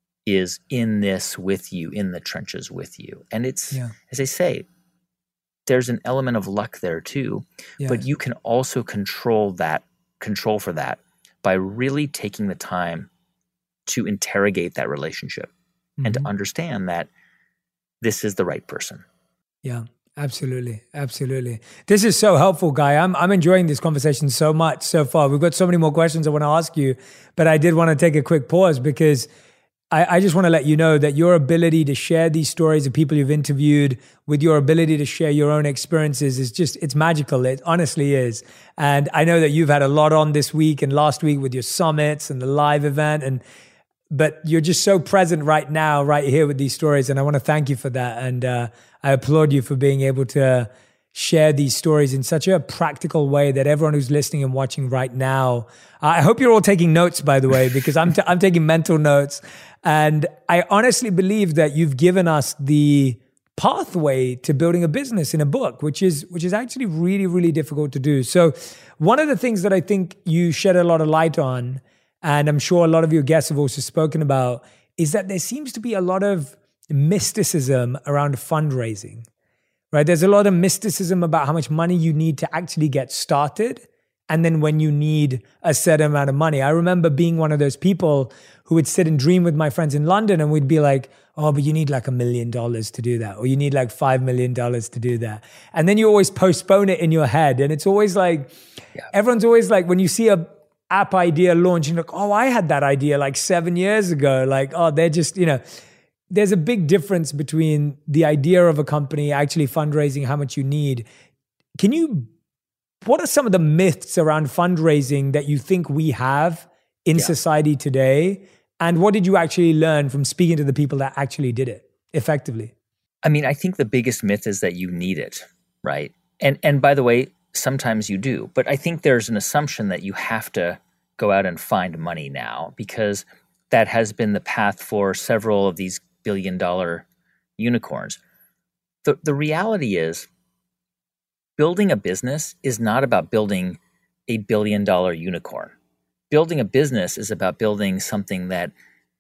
B: is in this with you, in the trenches with you. And it's, yeah. as I say, there's an element of luck there too, yeah. but you can also control that, control for that by really taking the time to interrogate that relationship, mm-hmm. and to understand that this is the right person.
A: Yeah. Absolutely. Absolutely. This is so helpful, Guy. I'm I'm enjoying this conversation so much so far. We've got so many more questions I want to ask you, but I did want to take a quick pause because I, I just want to let you know that your ability to share these stories of people you've interviewed with your ability to share your own experiences is just, it's magical. It honestly is. And I know that you've had a lot on this week and last week with your summits and the live event, and but you're just so present right now, right here with these stories. And I want to thank you for that. And uh, I applaud you for being able to share these stories in such a practical way that everyone who's listening and watching right now, uh, I hope you're all taking notes, by the way, because I'm, t- I'm taking mental notes. And I honestly believe that you've given us the pathway to building a business in a book, which is, which is actually really, really difficult to do. So one of the things that I think you shed a lot of light on, and I'm sure a lot of your guests have also spoken about, is that there seems to be a lot of mysticism around fundraising, right? There's a lot of mysticism about how much money you need to actually get started, and then when you need a set amount of money. I remember being one of those people who would sit and dream with my friends in London, and we'd be like, oh, but you need like a million dollars to do that, or you need like five million dollars to do that. And then you always postpone it in your head. And it's always like, yeah. everyone's always like, when you see a app idea launching, like, oh, I had that idea like seven years ago. Like, oh, they're just, you know, there's a big difference between the idea of a company actually fundraising, how much you need. Can you, what are some of the myths around fundraising that you think we have in yeah. society today? And what did you actually learn from speaking to the people that actually did it effectively?
B: I mean, I think the biggest myth is that you need it, right? And and by the way, sometimes you do, but I think there's an assumption that you have to go out and find money now, because that has been the path for several of these billion dollar unicorns. The, the reality is, building a business is not about building a billion dollar unicorn. Building a business is about building something that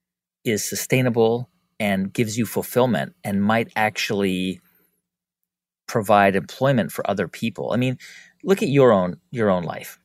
B: is sustainable and gives you fulfillment and might actually provide employment for other people. I mean, look at your own your own life.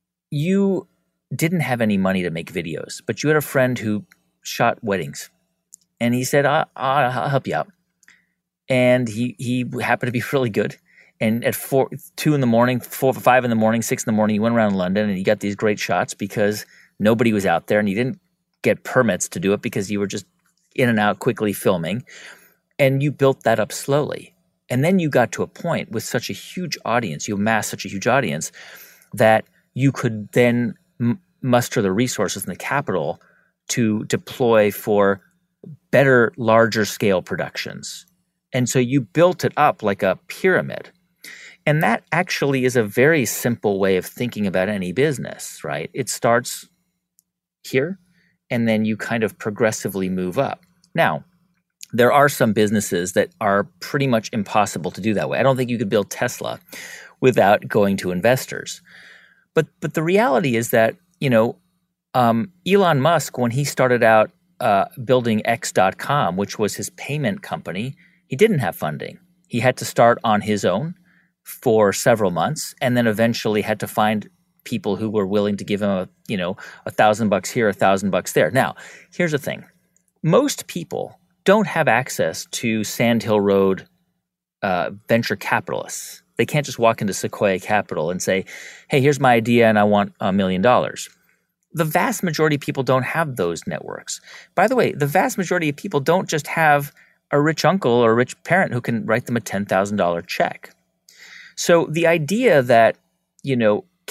B: You didn't have any money to make videos, but you had a friend who shot weddings, and he said, I, I'll help you out. And he he happened to be really good. And at four, two in the morning, four, five in the morning, six in the morning, he went around London and he got these great shots because nobody was out there, and he didn't get permits to do it because you were just in and out quickly filming. And you built that up slowly. And then you got to a point with such a huge audience, you amassed such a huge audience that you could then m- muster the resources and the capital to deploy for better, larger scale productions. And so you built it up like a pyramid. And that actually is a very simple way of thinking about any business, right? It starts here, and then you kind of progressively move up. Now, there are some businesses that are pretty much impossible to do that way. I don't think you could build Tesla without going to investors. But but the reality is that, you know, um, Elon Musk, when he started out uh, building X dot com, which was his payment company, he didn't have funding. He had to start on his own for several months, and then eventually had to find people who were willing to give him a, you know, a thousand bucks here, a thousand bucks there. Now, here's the thing. Most people don't have access to Sand Hill Road uh, venture capitalists. They can't just walk into Sequoia Capital and say, hey, here's my idea and I want a million dollars. The vast majority of people don't have those networks. By the way, the vast majority of people don't just have a rich uncle or a rich parent who can write them a ten thousand dollars check. So the idea that, you know,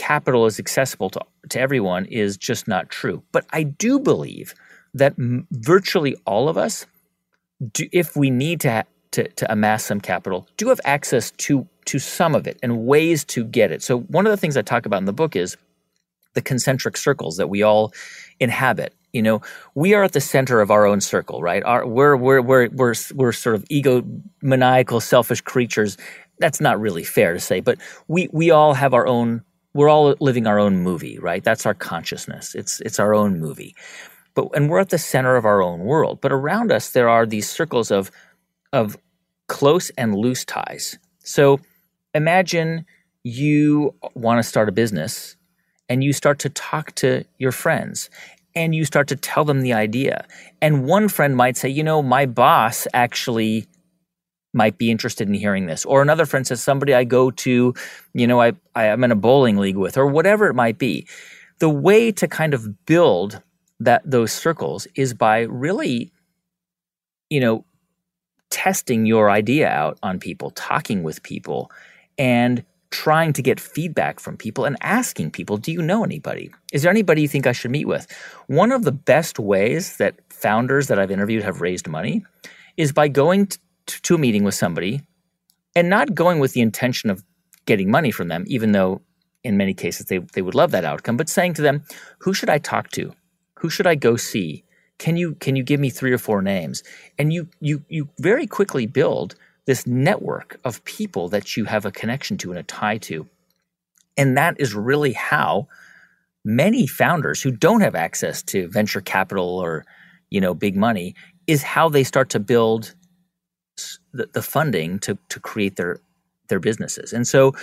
B: capital is accessible to, to everyone is just not true. But I do believe that m- virtually all of us, do, if we need to, ha- to to amass some capital, do have access to to some of it and ways to get it. So one of the things I talk about in the book is the concentric circles that we all inhabit. You know, we are at the center of our own circle, right? Our, we're we're we're we're we're sort of egomaniacal, selfish creatures. That's not really fair to say, but we we all have our own. We're all living our own movie, right? That's our consciousness. It's it's our own movie, but and we're at the center of our own world. But around us, there are these circles of of close and loose ties. So imagine you want to start a business, and you start to talk to your friends. And you start to tell them the idea. And one friend might say, you know, my boss actually might be interested in hearing this. Or another friend says, somebody I go to, you know, I, I am in a bowling league with, or whatever it might be. The way to kind of build that those circles is by really, you know, testing your idea out on people, talking with people, and trying to get feedback from people and asking people, do you know anybody? Is there anybody you think I should meet with? One of the best ways that founders that I've interviewed have raised money is by going t- to a meeting with somebody and not going with the intention of getting money from them, even though in many cases they, they would love that outcome, but saying to them, who should I talk to? Who should I go see? Can you can you give me three or four names? And you you you very quickly build this network of people that you have a connection to and a tie to. And that is really how many founders who don't have access to venture capital or, you know, big money, is how they start to build the, the funding to to create their their businesses. And so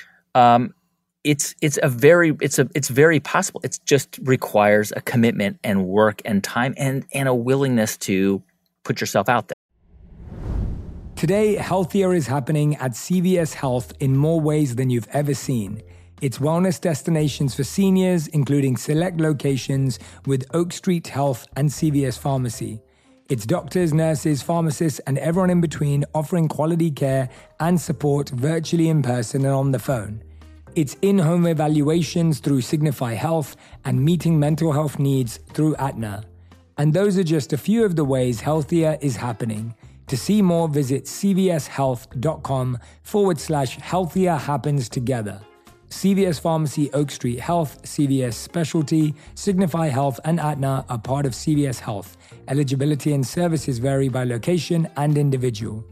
B: um, it's it's a very it's a it's very possible. It just requires a commitment and work and time and and a willingness to put yourself out there.
A: Today, healthier is happening at C V S Health in more ways than you've ever seen. It's wellness destinations for seniors, including select locations with Oak Street Health and C V S Pharmacy. It's doctors, nurses, pharmacists, and everyone in between offering quality care and support virtually, in person, and on the phone. It's in-home evaluations through Signify Health and meeting mental health needs through Aetna. And those are just a few of the ways healthier is happening. To see more, visit cvshealth.com forward slash healthier happens together. C V S Pharmacy, Oak Street Health, C V S Specialty, Signify Health, and Aetna are part of C V S Health. Eligibility and services vary by location and individual.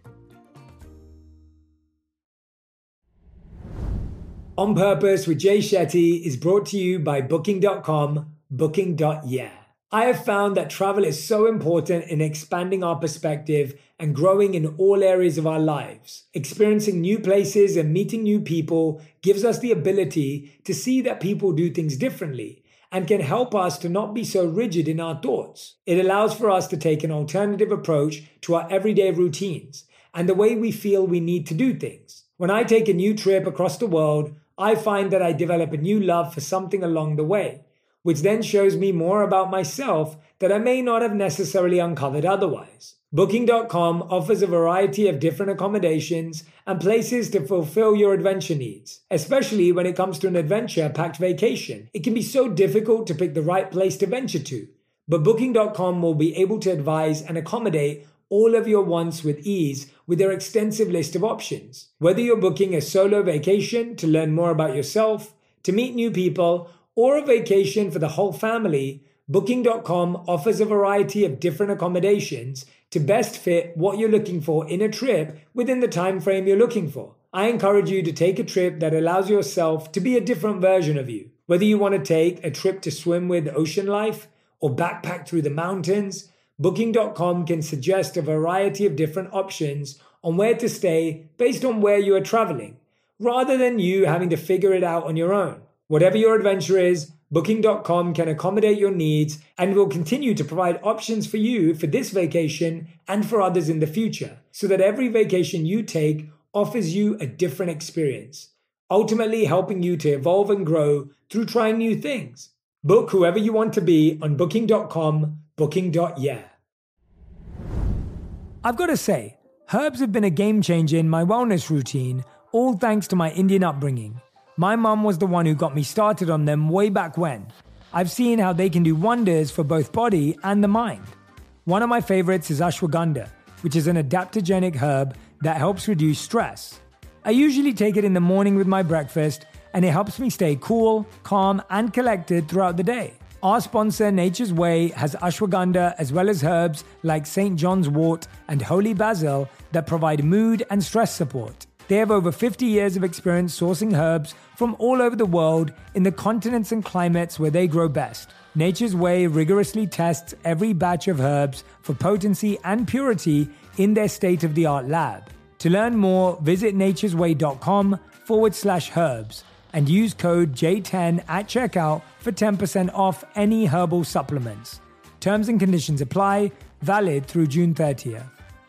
A: On Purpose with Jay Shetty is brought to you by booking dot com, booking dot yeah. I have found that travel is so important in expanding our perspective and growing in all areas of our lives. Experiencing new places and meeting new people gives us the ability to see that people do things differently and can help us to not be so rigid in our thoughts. It allows for us to take an alternative approach to our everyday routines and the way we feel we need to do things. When I take a new trip across the world, I find that I develop a new love for something along the way, which then shows me more about myself that I may not have necessarily uncovered otherwise. booking dot com offers a variety of different accommodations and places to fulfill your adventure needs, especially when it comes to an adventure-packed vacation. It can be so difficult to pick the right place to venture to, but booking dot com will be able to advise and accommodate all of your wants with ease with their extensive list of options. Whether you're booking a solo vacation to learn more about yourself, to meet new people, or a vacation for the whole family, booking dot com offers a variety of different accommodations to best fit what you're looking for in a trip within the time frame you're looking for. I encourage you to take a trip that allows yourself to be a different version of you. Whether you want to take a trip to swim with ocean life or backpack through the mountains, booking dot com can suggest a variety of different options on where to stay based on where you are traveling, rather than you having to figure it out on your own. Whatever your adventure is, booking dot com can accommodate your needs and will continue to provide options for you for this vacation and for others in the future, so that every vacation you take offers you a different experience, ultimately helping you to evolve and grow through trying new things. Book whoever you want to be on booking dot com, booking dot yeah. I've got to say, herbs have been a game changer in my wellness routine, all thanks to my Indian upbringing. My mum was the one who got me started on them way back when. I've seen how they can do wonders for both body and the mind. One of my favorites is ashwagandha, which is an adaptogenic herb that helps reduce stress. I usually take it in the morning with my breakfast, and it helps me stay cool, calm, and collected throughout the day. Our sponsor, Nature's Way, has ashwagandha as well as herbs like Saint John's wort and holy basil that provide mood and stress support. They have over fifty years of experience sourcing herbs from all over the world in the continents and climates where they grow best. Nature's Way rigorously tests every batch of herbs for potency and purity in their state-of-the-art lab. To learn more, visit naturesway.com forward slash herbs and use code J ten at checkout for ten percent off any herbal supplements. Terms and conditions apply, valid through June thirtieth.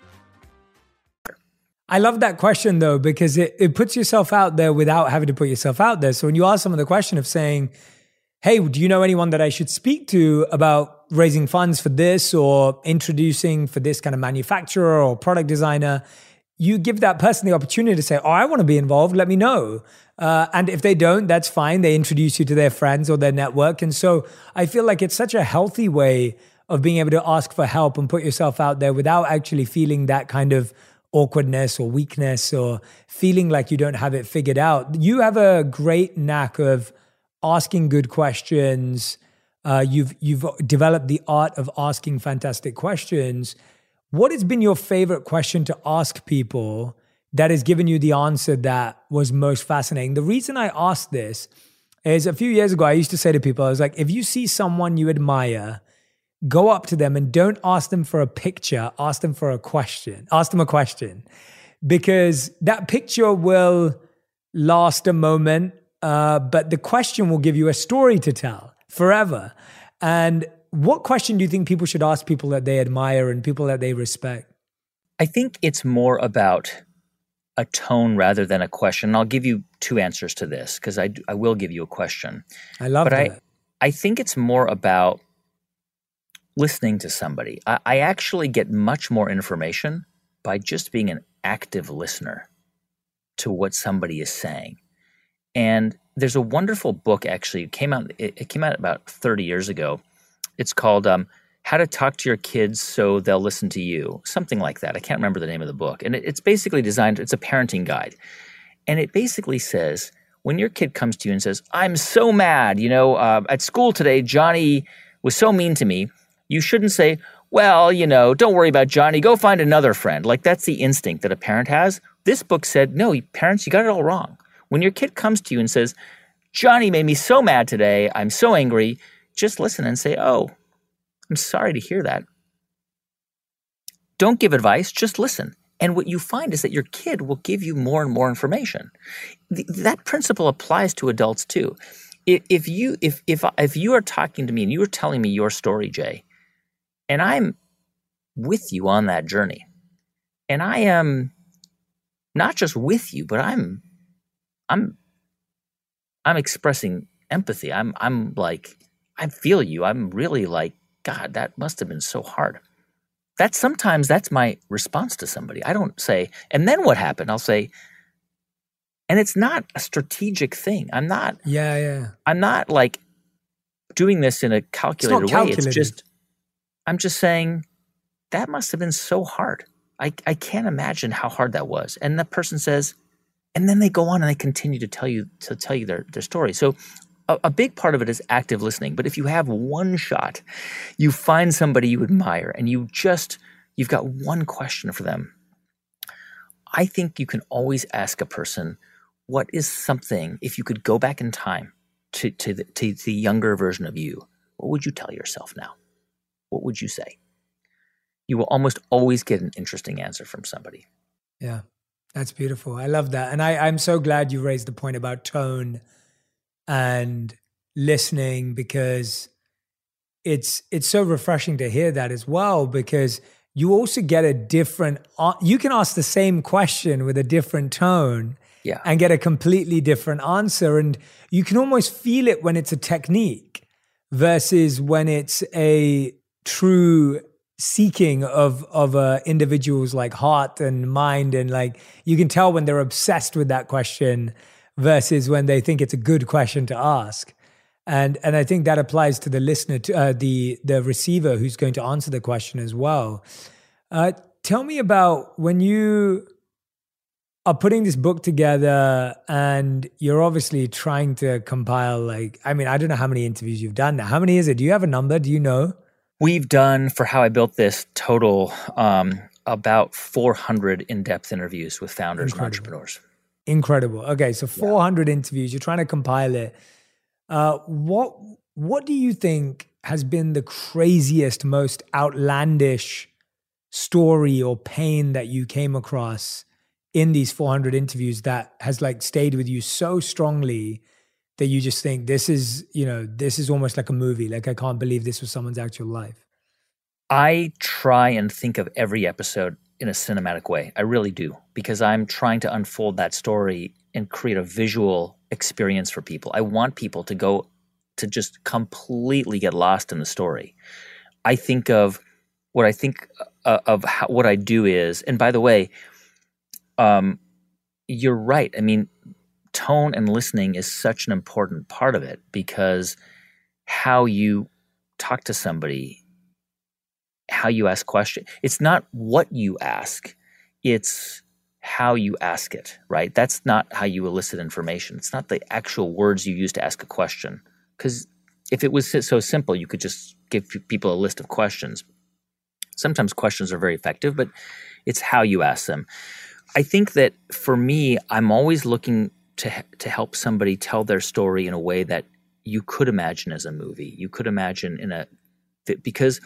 A: I love that question though, because it, it puts yourself out there without having to put yourself out there. So when you ask someone the question of saying, hey, do you know anyone that I should speak to about raising funds for this or introducing for this kind of manufacturer or product designer, you give that person the opportunity to say, oh, I want to be involved, let me know. Uh, and if they don't, that's fine. They introduce you to their friends or their network. And so I feel like it's such a healthy way of being able to ask for help and put yourself out there without actually feeling that kind of awkwardness or weakness or feeling like you don't have it figured out. You have a great knack of asking good questions. Uh, you've you've developed the art of asking fantastic questions. What has been your favorite question to ask people that has given you the answer that was most fascinating? The reason I asked this is a few years ago, I used to say to people, I was like, if you see someone you admire, go up to them and don't ask them for a picture, ask them for a question. Ask them a question. Because that picture will last a moment, uh, but the question will give you a story to tell forever. And what question do you think people should ask people that they admire and people that they respect?
B: I think it's more about a tone rather than a question. And I'll give you two answers to this because I, I will give you a question.
A: I love
B: but
A: that.
B: I, I think it's more about listening to somebody. I, I actually get much more information by just being an active listener to what somebody is saying. And there's a wonderful book actually. It came out, it, it came out about thirty years ago. It's called um, How to Talk to Your Kids So They'll Listen to You, something like that. I can't remember the name of the book. And it, it's basically designed, it's a parenting guide. And it basically says, when your kid comes to you and says, I'm so mad, you know, uh, at school today, Johnny was so mean to me, you shouldn't say, well, you know, don't worry about Johnny, go find another friend. Like that's the instinct that a parent has. This book said, no, parents, you got it all wrong. When your kid comes to you and says, Johnny made me so mad today, I'm so angry, just listen and say, oh, I'm sorry to hear that. Don't give advice, just listen. And what you find is that your kid will give you more and more information. Th- that principle applies to adults too. If, if you if if if you are talking to me and you are telling me your story, Jay, and I'm with you on that journey, and I am not just with you, but I'm I'm I'm expressing empathy. I'm I'm like, I feel you. I'm really like, God, that must have been so hard. That's sometimes that's my response to somebody. I don't say, and then what happened? I'll say, and it's not a strategic thing. I'm not,
A: yeah, yeah.
B: I'm not like doing this in a calculated
A: it's
B: way.
A: calculated.
B: It's just, I'm just saying that must have been so hard. I, I can't imagine how hard that was. And the person says, and then they go on and they continue to tell you, to tell you their, their story. So a, a big part of it is active listening. But if you have one shot, you find somebody you admire and you just, you've got one question for them. I think you can always ask a person, what is something, if you could go back in time to, to, the, to the younger version of you, what would you tell yourself now? What would you say? You will almost always get an interesting answer from somebody.
A: Yeah, that's beautiful. I love that. And I, I'm so glad you raised the point about tone and listening, because it's it's so refreshing to hear that as well, because you also get a different, you can ask the same question with a different tone
B: yeah.
A: and get a completely different answer. And you can almost feel it when it's a technique versus when it's a true seeking of of a individual's like heart and mind, and like you can tell when they're obsessed with that question versus when they think it's a good question to ask. And and I think that applies to the listener, to, uh, the the receiver who's going to answer the question as well. Uh, tell me about when you are putting this book together and you're obviously trying to compile, like, I mean, I don't know how many interviews you've done now. How many is it? Do you have a number? Do you know?
B: We've done, for How I Built This, total um, about four hundred in-depth interviews with founders
A: Incredible.
B: and entrepreneurs. Incredible.
A: Okay, so four hundred yeah. interviews. You're trying to compile it. Uh, what what do you think has been the craziest, most outlandish story or pain that you came across in these four hundred interviews that has like stayed with you so strongly that you just think this is, you know, this is almost like a movie. Like, I can't believe this was someone's actual life.
B: I try and think of every episode in a cinematic way. I really do, because I'm trying to unfold that story and create a visual experience for people. I want people to go to just completely get lost in the story. I think of what I think uh, of how, what I do is, and by the way, um, you're right. I mean, tone and listening is such an important part of it, because how you talk to somebody, how you ask questions, it's not what you ask, it's how you ask it, right? That's not how you elicit information. It's not the actual words you use to ask a question. Because if it was so simple, you could just give people a list of questions. Sometimes questions are very effective, but it's how you ask them. I think that for me, I'm always looking to to help somebody tell their story in a way that you could imagine as a movie. You could imagine in a, because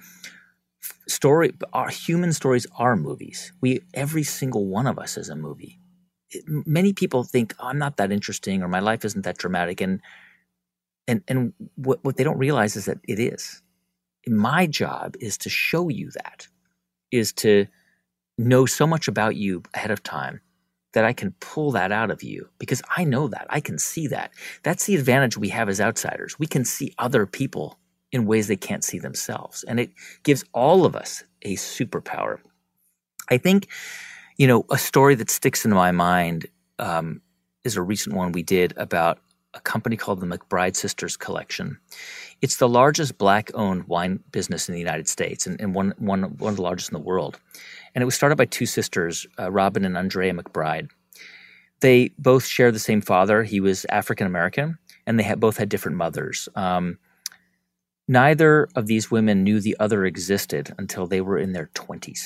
B: story, our human stories are movies. We, every single one of us is a movie. It, many people think, oh, I'm not that interesting, or my life isn't that dramatic. And, and, and what, what they don't realize is that it is. My job is to show you that, is to know so much about you ahead of time that I can pull that out of you, because I know that. I can see that. That's the advantage we have as outsiders. We can see other people in ways they can't see themselves. And it gives all of us a superpower. I think, you know, a story that sticks in my mind um, is a recent one we did about a company called the McBride Sisters Collection. It's the largest Black-owned wine business in the United States, and, and one, one, one of the largest in the world. And it was started by two sisters, uh, Robin and Andrea McBride. They both share the same father. He was African-American, and they had, both had different mothers. Um, neither of these women knew the other existed until they were in their twenties.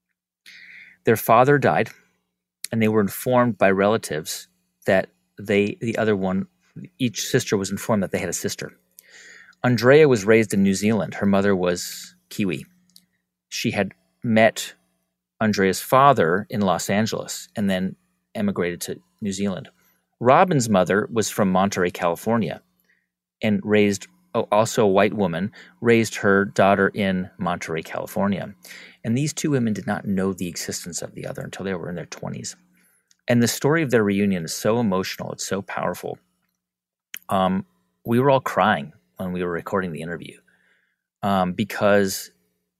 B: Their father died, and they were informed by relatives that they, the other one, each sister was informed that they had a sister. Andrea was raised in New Zealand. Her mother was Kiwi. She had met Andrea's father in Los Angeles and then emigrated to New Zealand. Robin's mother was from Monterey, California, and raised, also a white woman, raised her daughter in Monterey, California. And these two women did not know the existence of the other until they were in their twenties. And the story of their reunion is so emotional. It's so powerful. Um, we were all crying when we were recording the interview um, because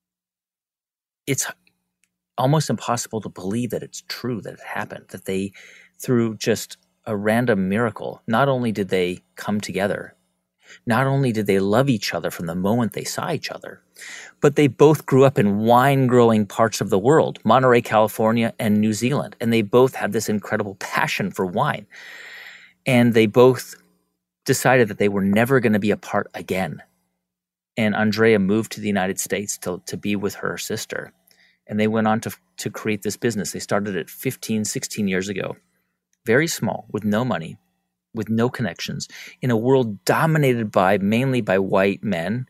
B: it's almost impossible to believe that it's true, that it happened, that they, through just a random miracle, not only did they come together, not only did they love each other from the moment they saw each other, but they both grew up in wine-growing parts of the world, Monterey, California, and New Zealand. And they both had this incredible passion for wine. And they both decided that they were never going to be apart again. And Andrea moved to the United States to, to be with her sister. And they went on to, to create this business. They started it fifteen, sixteen years ago. Very small, with no money, with no connections, in a world dominated by mainly by white men.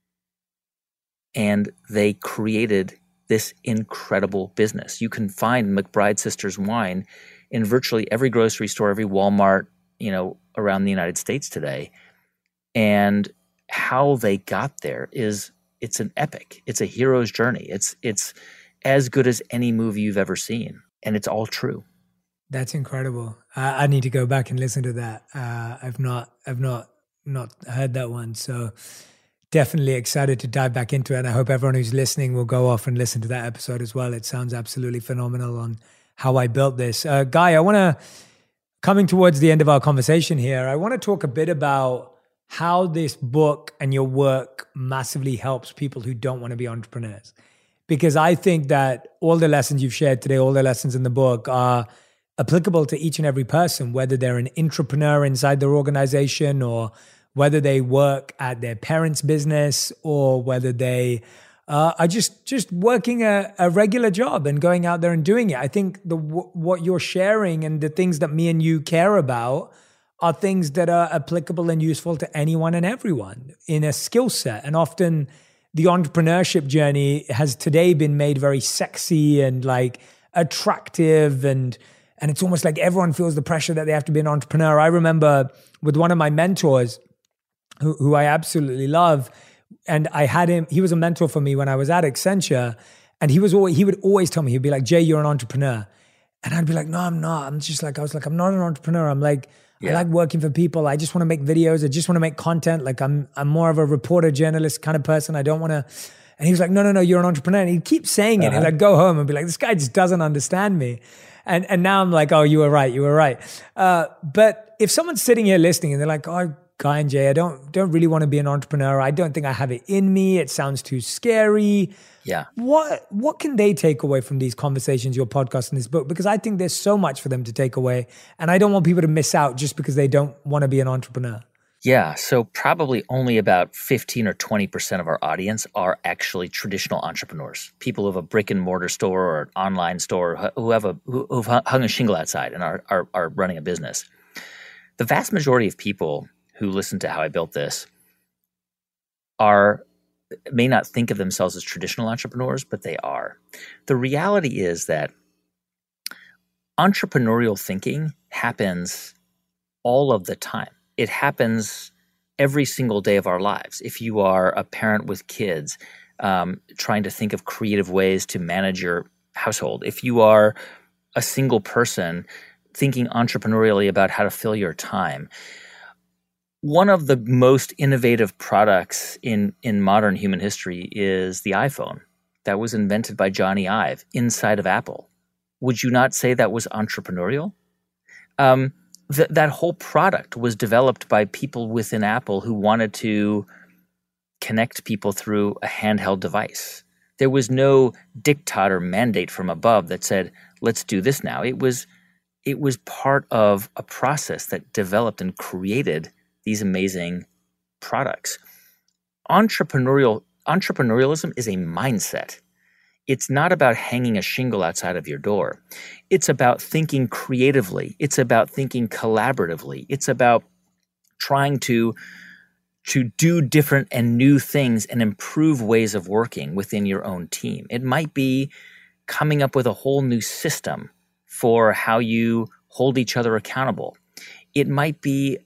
B: And they created this incredible business. You can find McBride Sisters wine in virtually every grocery store, every Walmart, you know, around the United States today. And how they got there is, it's an epic. It's a hero's journey. It's it's as good as any movie you've ever seen. And it's all true.
A: That's incredible. I, I need to go back and listen to that. Uh, I've not, I've not, not heard that one. So definitely excited to dive back into it. And I hope everyone who's listening will go off and listen to that episode as well. It sounds absolutely phenomenal on how I built this. Uh, Guy, I want to coming towards the end of our conversation here, I want to talk a bit about how this book and your work massively helps people who don't want to be entrepreneurs. Because I think that all the lessons you've shared today, all the lessons in the book are applicable to each and every person, whether they're an entrepreneur inside their organization or whether they work at their parents' business or whether they uh, are just, just working a, a regular job and going out there and doing it. I think the w- what you're sharing and the things that me and you care about are things that are applicable and useful to anyone and everyone in a skill set. And often the entrepreneurship journey has today been made very sexy and like attractive, and and it's almost like everyone feels the pressure that they have to be an entrepreneur. I remember with one of my mentors who, who I absolutely love, and I had him, he was a mentor for me when I was at Accenture, and he was always, he would always tell me, he'd be like, Jay, you're an entrepreneur. And I'd be like, no, I'm not. I'm just like, I was like, I'm not an entrepreneur. I'm like, yeah. I like working for people. I just want to make videos. I just want to make content. Like I'm, I'm more of a reporter, journalist kind of person. I don't want to. And he was like, no, no, no, you're an entrepreneur. And he'd keep saying it. Uh-huh. And I'd go home and be like, this guy just doesn't understand me. And and now I'm like, oh, you were right. You were right. Uh, but if someone's sitting here listening and they're like, oh, Guy and Jay, I don't don't really want to be an entrepreneur. I don't think I have it in me. It sounds too scary.
B: Yeah.
A: What what can they take away from these conversations, your podcast, and this book? Because I think there's so much for them to take away. And I don't want people to miss out just because they don't want to be an entrepreneur.
B: Yeah. So probably only about fifteen or twenty percent of our audience are actually traditional entrepreneurs, people who have a brick and mortar store or an online store, who have a who've hung a shingle outside and are, are, are running a business. The vast majority of people who listen to How I Built This are may not think of themselves as traditional entrepreneurs, but they are. The reality is that entrepreneurial thinking happens all of the time. It happens every single day of our lives. If you are a parent with kids, um, trying to think of creative ways to manage your household. If you are a single person thinking entrepreneurially about how to fill your time. One of the most innovative products in, in modern human history is the iPhone that was invented by Johnny Ive inside of Apple. Would you not say that was entrepreneurial? Um, th- that whole product was developed by people within Apple who wanted to connect people through a handheld device. There was no diktat or mandate from above that said, let's do this now. It was, it was part of a process that developed and created these amazing products. Entrepreneurial entrepreneurialism is a mindset. It's not about hanging a shingle outside of your door. It's about thinking creatively. It's about thinking collaboratively. It's about trying to, to do different and new things and improve ways of working within your own team. It might be coming up with a whole new system for how you hold each other accountable. It might be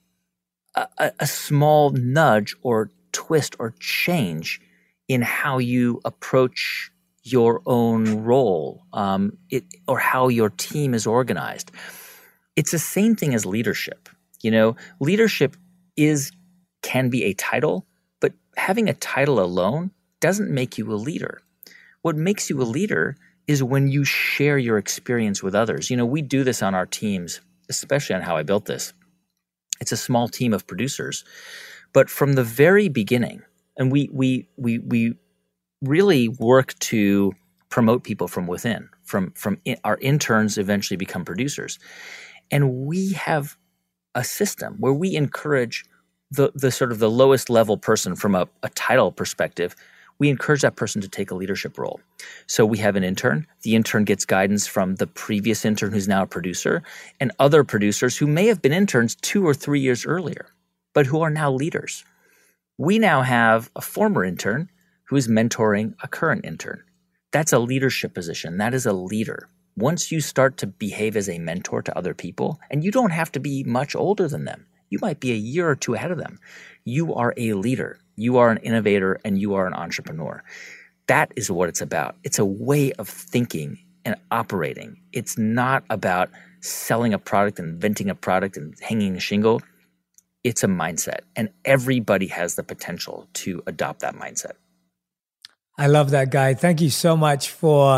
B: A, a small nudge or twist or change in how you approach your own role, um, it, or how your team is organized. It's the same thing as leadership. You know, leadership is can be a title, but having a title alone doesn't make you a leader. What makes you a leader is when you share your experience with others. You know, we do this on our teams, especially on How I Built This. It's a small team of producers, but from the very beginning, and we we we we really work to promote people from within. From from in, our interns eventually become producers, and we have a system where we encourage the the sort of the lowest level person from a, a title perspective. We encourage that person to take a leadership role. So we have an intern. The intern gets guidance from the previous intern who's now a producer and other producers who may have been interns two or three years earlier, but who are now leaders. We now have a former intern who is mentoring a current intern. That's a leadership position. That is a leader. Once you start to behave as a mentor to other people, and you don't have to be much older than them, you might be a year or two ahead of them, you are a leader. You are an innovator and you are an entrepreneur. That is what it's about. It's a way of thinking and operating. It's not about selling a product, inventing a product, and hanging a shingle. It's a mindset. And everybody has the potential to adopt that mindset.
A: I love that, Guy. Thank you so much for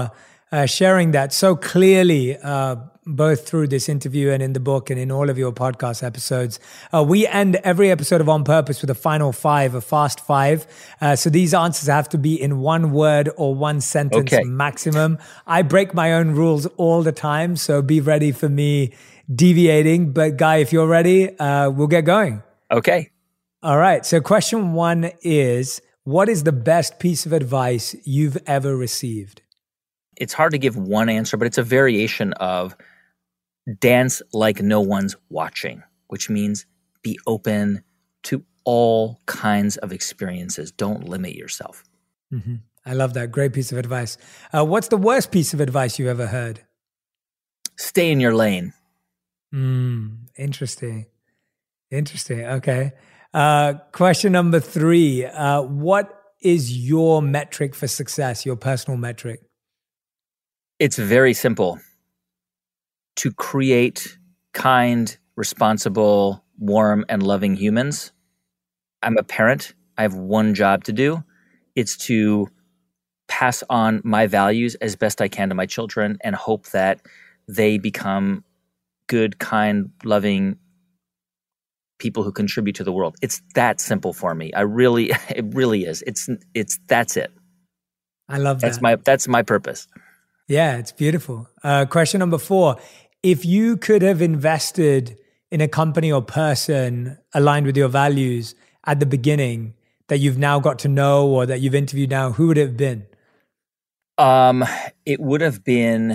A: uh, sharing that so clearly, uh, both through this interview and in the book and in all of your podcast episodes. Uh, we end every episode of On Purpose with a final five, a fast five. Uh, so these answers have to be in one word or one sentence okay. maximum. I break my own rules all the time, so be ready for me deviating. But Guy, if you're ready, uh, we'll get going.
B: Okay.
A: All right. So question one is, what is the best piece of advice you've ever received?
B: It's hard to give one answer, but it's a variation of dance like no one's watching, which means be open to all kinds of experiences. Don't limit yourself.
A: Mm-hmm. I love that. Great piece of advice. Uh, what's the worst piece of advice you've ever heard?
B: Stay in your lane.
A: Mm, interesting. Interesting. Okay. Uh, question number three. Uh, what is your metric for success, your personal metric?
B: It's very simple. To create kind, responsible, warm, and loving humans. I'm a parent. I have one job to do. It's to pass on my values as best I can to my children and hope that they become good, kind, loving people who contribute to the world. It's that simple for me. I really, it really is. It's, it's, that's it.
A: I love that.
B: That's my, that's my purpose.
A: Yeah, it's beautiful. Uh, question number four. If you could have invested in a company or person aligned with your values at the beginning that you've now got to know or that you've interviewed now, who would it have been?
B: Um, it would have been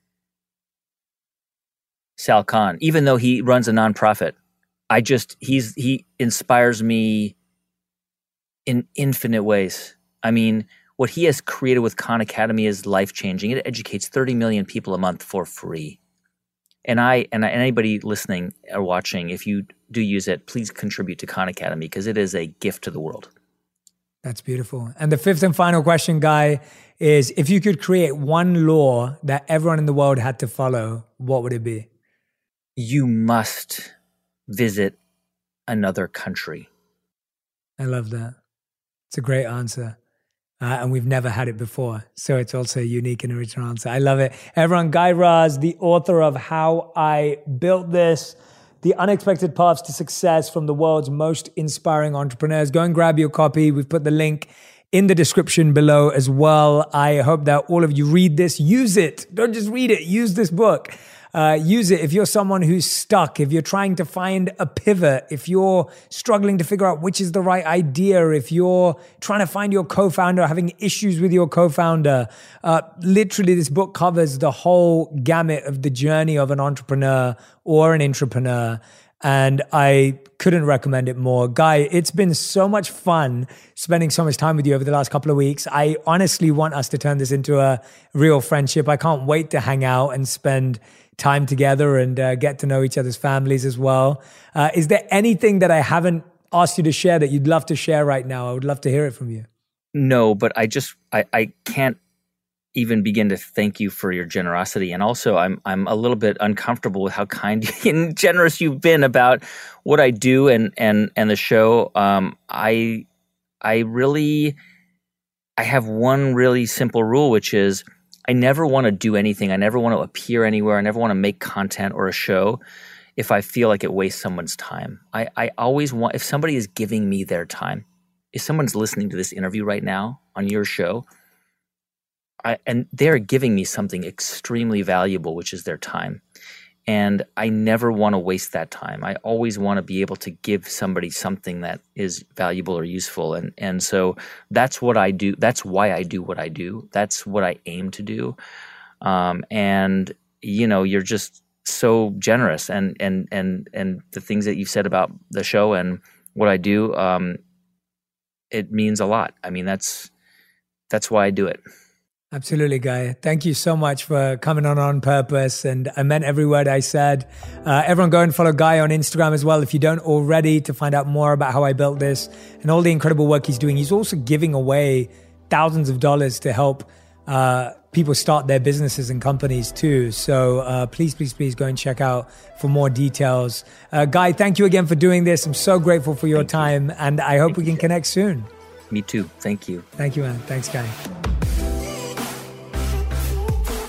B: Sal Khan, even though he runs a nonprofit. I just, he's, he inspires me in infinite ways. I mean, what he has created with Khan Academy is life-changing. It educates thirty million people a month for free. And I and anybody listening or watching, if you do use it, please contribute to Khan Academy because it is a gift to the world.
A: That's beautiful. And the fifth and final question, Guy, is if you could create one law that everyone in the world had to follow, what would it be?
B: You must visit another country.
A: I love that. It's a great answer. Uh, and we've never had it before. So it's also a unique and original answer. I love it. Everyone, Guy Raz, the author of How I Built This, The Unexpected Paths to Success from the World's Most Inspiring Entrepreneurs. Go and grab your copy. We've put the link in the description below as well. I hope that all of you read this. Use it. Don't just read it. Use this book. Uh, use it if you're someone who's stuck, if you're trying to find a pivot, if you're struggling to figure out which is the right idea, if you're trying to find your co-founder, having issues with your co-founder. Uh, literally, this book covers the whole gamut of the journey of an entrepreneur or an intrapreneur. And I couldn't recommend it more. Guy, it's been so much fun spending so much time with you over the last couple of weeks. I honestly want us to turn this into a real friendship. I can't wait to hang out and spend time together and uh, get to know each other's families as well. Uh, is there anything that I haven't asked you to share that you'd love to share right now? I would love to hear it from you.
B: No, but I just, I, I can't even begin to thank you for your generosity. And also I'm, I'm a little bit uncomfortable with how kind and generous you've been about what I do and, and, and the show. Um, I, I really, I have one really simple rule, which is I never want to do anything. I never want to appear anywhere. I never want to make content or a show if I feel like it wastes someone's time. I, I always want, if somebody is giving me their time, if someone's listening to this interview right now on your show, I, and they're giving me something extremely valuable, which is their time. And I never want to waste that time. I always want to be able to give somebody something that is valuable or useful. And and so that's what I do. That's why I do what I do. That's what I aim to do. Um, and, you know, you're just so generous. And, and, and, and the things that you've said about the show and what I do, um, it means a lot. I mean, that's that's why I do it.
A: Absolutely, Guy. Thank you so much for coming on On Purpose. And I meant every word I said. Uh, everyone go and follow Guy on Instagram as well if you don't already, to find out more about how I built this and all the incredible work he's doing. He's also giving away thousands of dollars to help uh, people start their businesses and companies too. So uh, please, please, please go and check out for more details. Uh, Guy, thank you again for doing this. I'm so grateful for your thank time you. And I hope thank we can you. connect soon.
B: Me too. Thank you.
A: Thank you, man. Thanks, Guy.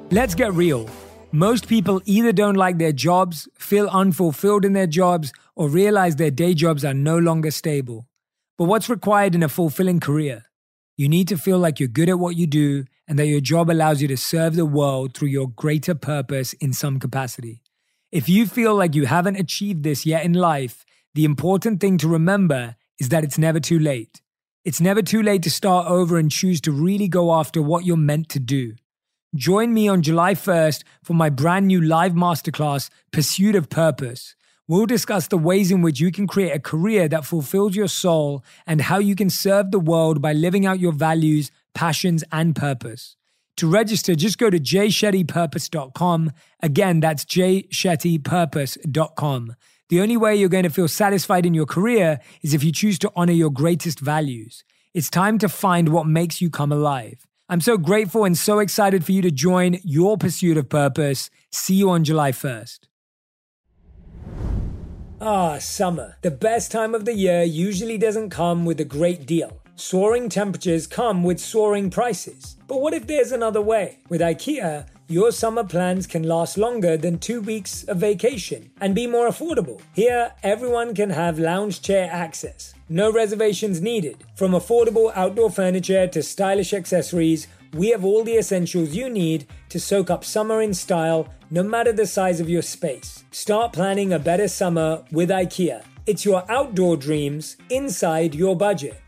A: Let's get real. Most people either don't like their jobs, feel unfulfilled in their jobs, or realize their day jobs are no longer stable. But what's required in a fulfilling career? You need to feel like you're good at what you do and that your job allows you to serve the world through your greater purpose in some capacity. If you feel like you haven't achieved this yet in life, the important thing to remember is that it's never too late. It's never too late to start over and choose to really go after what you're meant to do. Join me on July first for my brand new live masterclass, Pursuit of Purpose. We'll discuss the ways in which you can create a career that fulfills your soul and how you can serve the world by living out your values, passions, and purpose. To register, just go to jay shetty purpose dot com. Again, that's jay shetty purpose dot com. The only way you're going to feel satisfied in your career is if you choose to honor your greatest values. It's time to find what makes you come alive. I'm so grateful and so excited for you to join your pursuit of purpose. See you on July first. Ah, summer. The best time of the year usually doesn't come with a great deal. Soaring temperatures come with soaring prices. But what if there's another way? With IKEA, your summer plans can last longer than two weeks of vacation and be more affordable. Here, everyone can have lounge chair access. No reservations needed. From affordable outdoor furniture to stylish accessories, we have all the essentials you need to soak up summer in style, no matter the size of your space. Start planning a better summer with IKEA. It's your outdoor dreams inside your budget.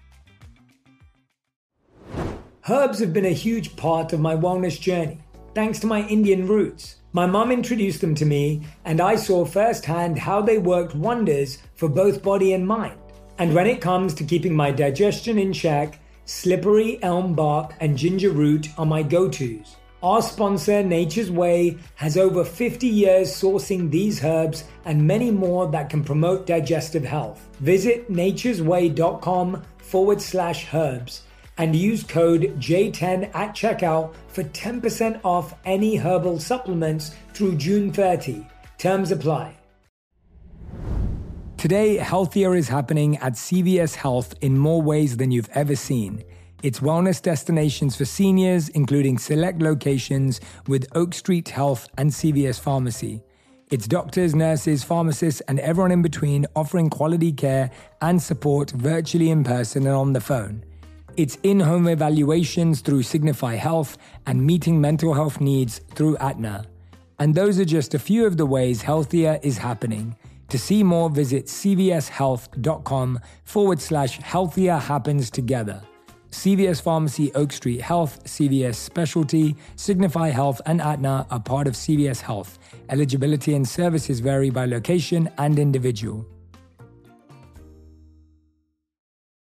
A: Herbs have been a huge part of my wellness journey, thanks to my Indian roots. My mum introduced them to me, and I saw firsthand how they worked wonders for both body and mind. And when it comes to keeping my digestion in check, slippery elm bark and ginger root are my go-tos. Our sponsor, Nature's Way, has over fifty years sourcing these herbs and many more that can promote digestive health. Visit naturesway.com forward slash herbs and use code J ten at checkout for ten percent off any herbal supplements through June thirtieth. Terms apply. Today, healthier is happening at C V S Health in more ways than you've ever seen. It's wellness destinations for seniors, including select locations with Oak Street Health and C V S Pharmacy. It's doctors, nurses, pharmacists, and everyone in between offering quality care and support virtually, in person, and on the phone. It's in-home evaluations through Signify Health and meeting mental health needs through Aetna. And those are just a few of the ways healthier is happening. To see more, visit cvshealth.com forward slash healthier happens together. C V S Pharmacy, Oak Street Health, C V S Specialty, Signify Health, and Aetna are part of C V S Health. Eligibility and services vary by location and individual.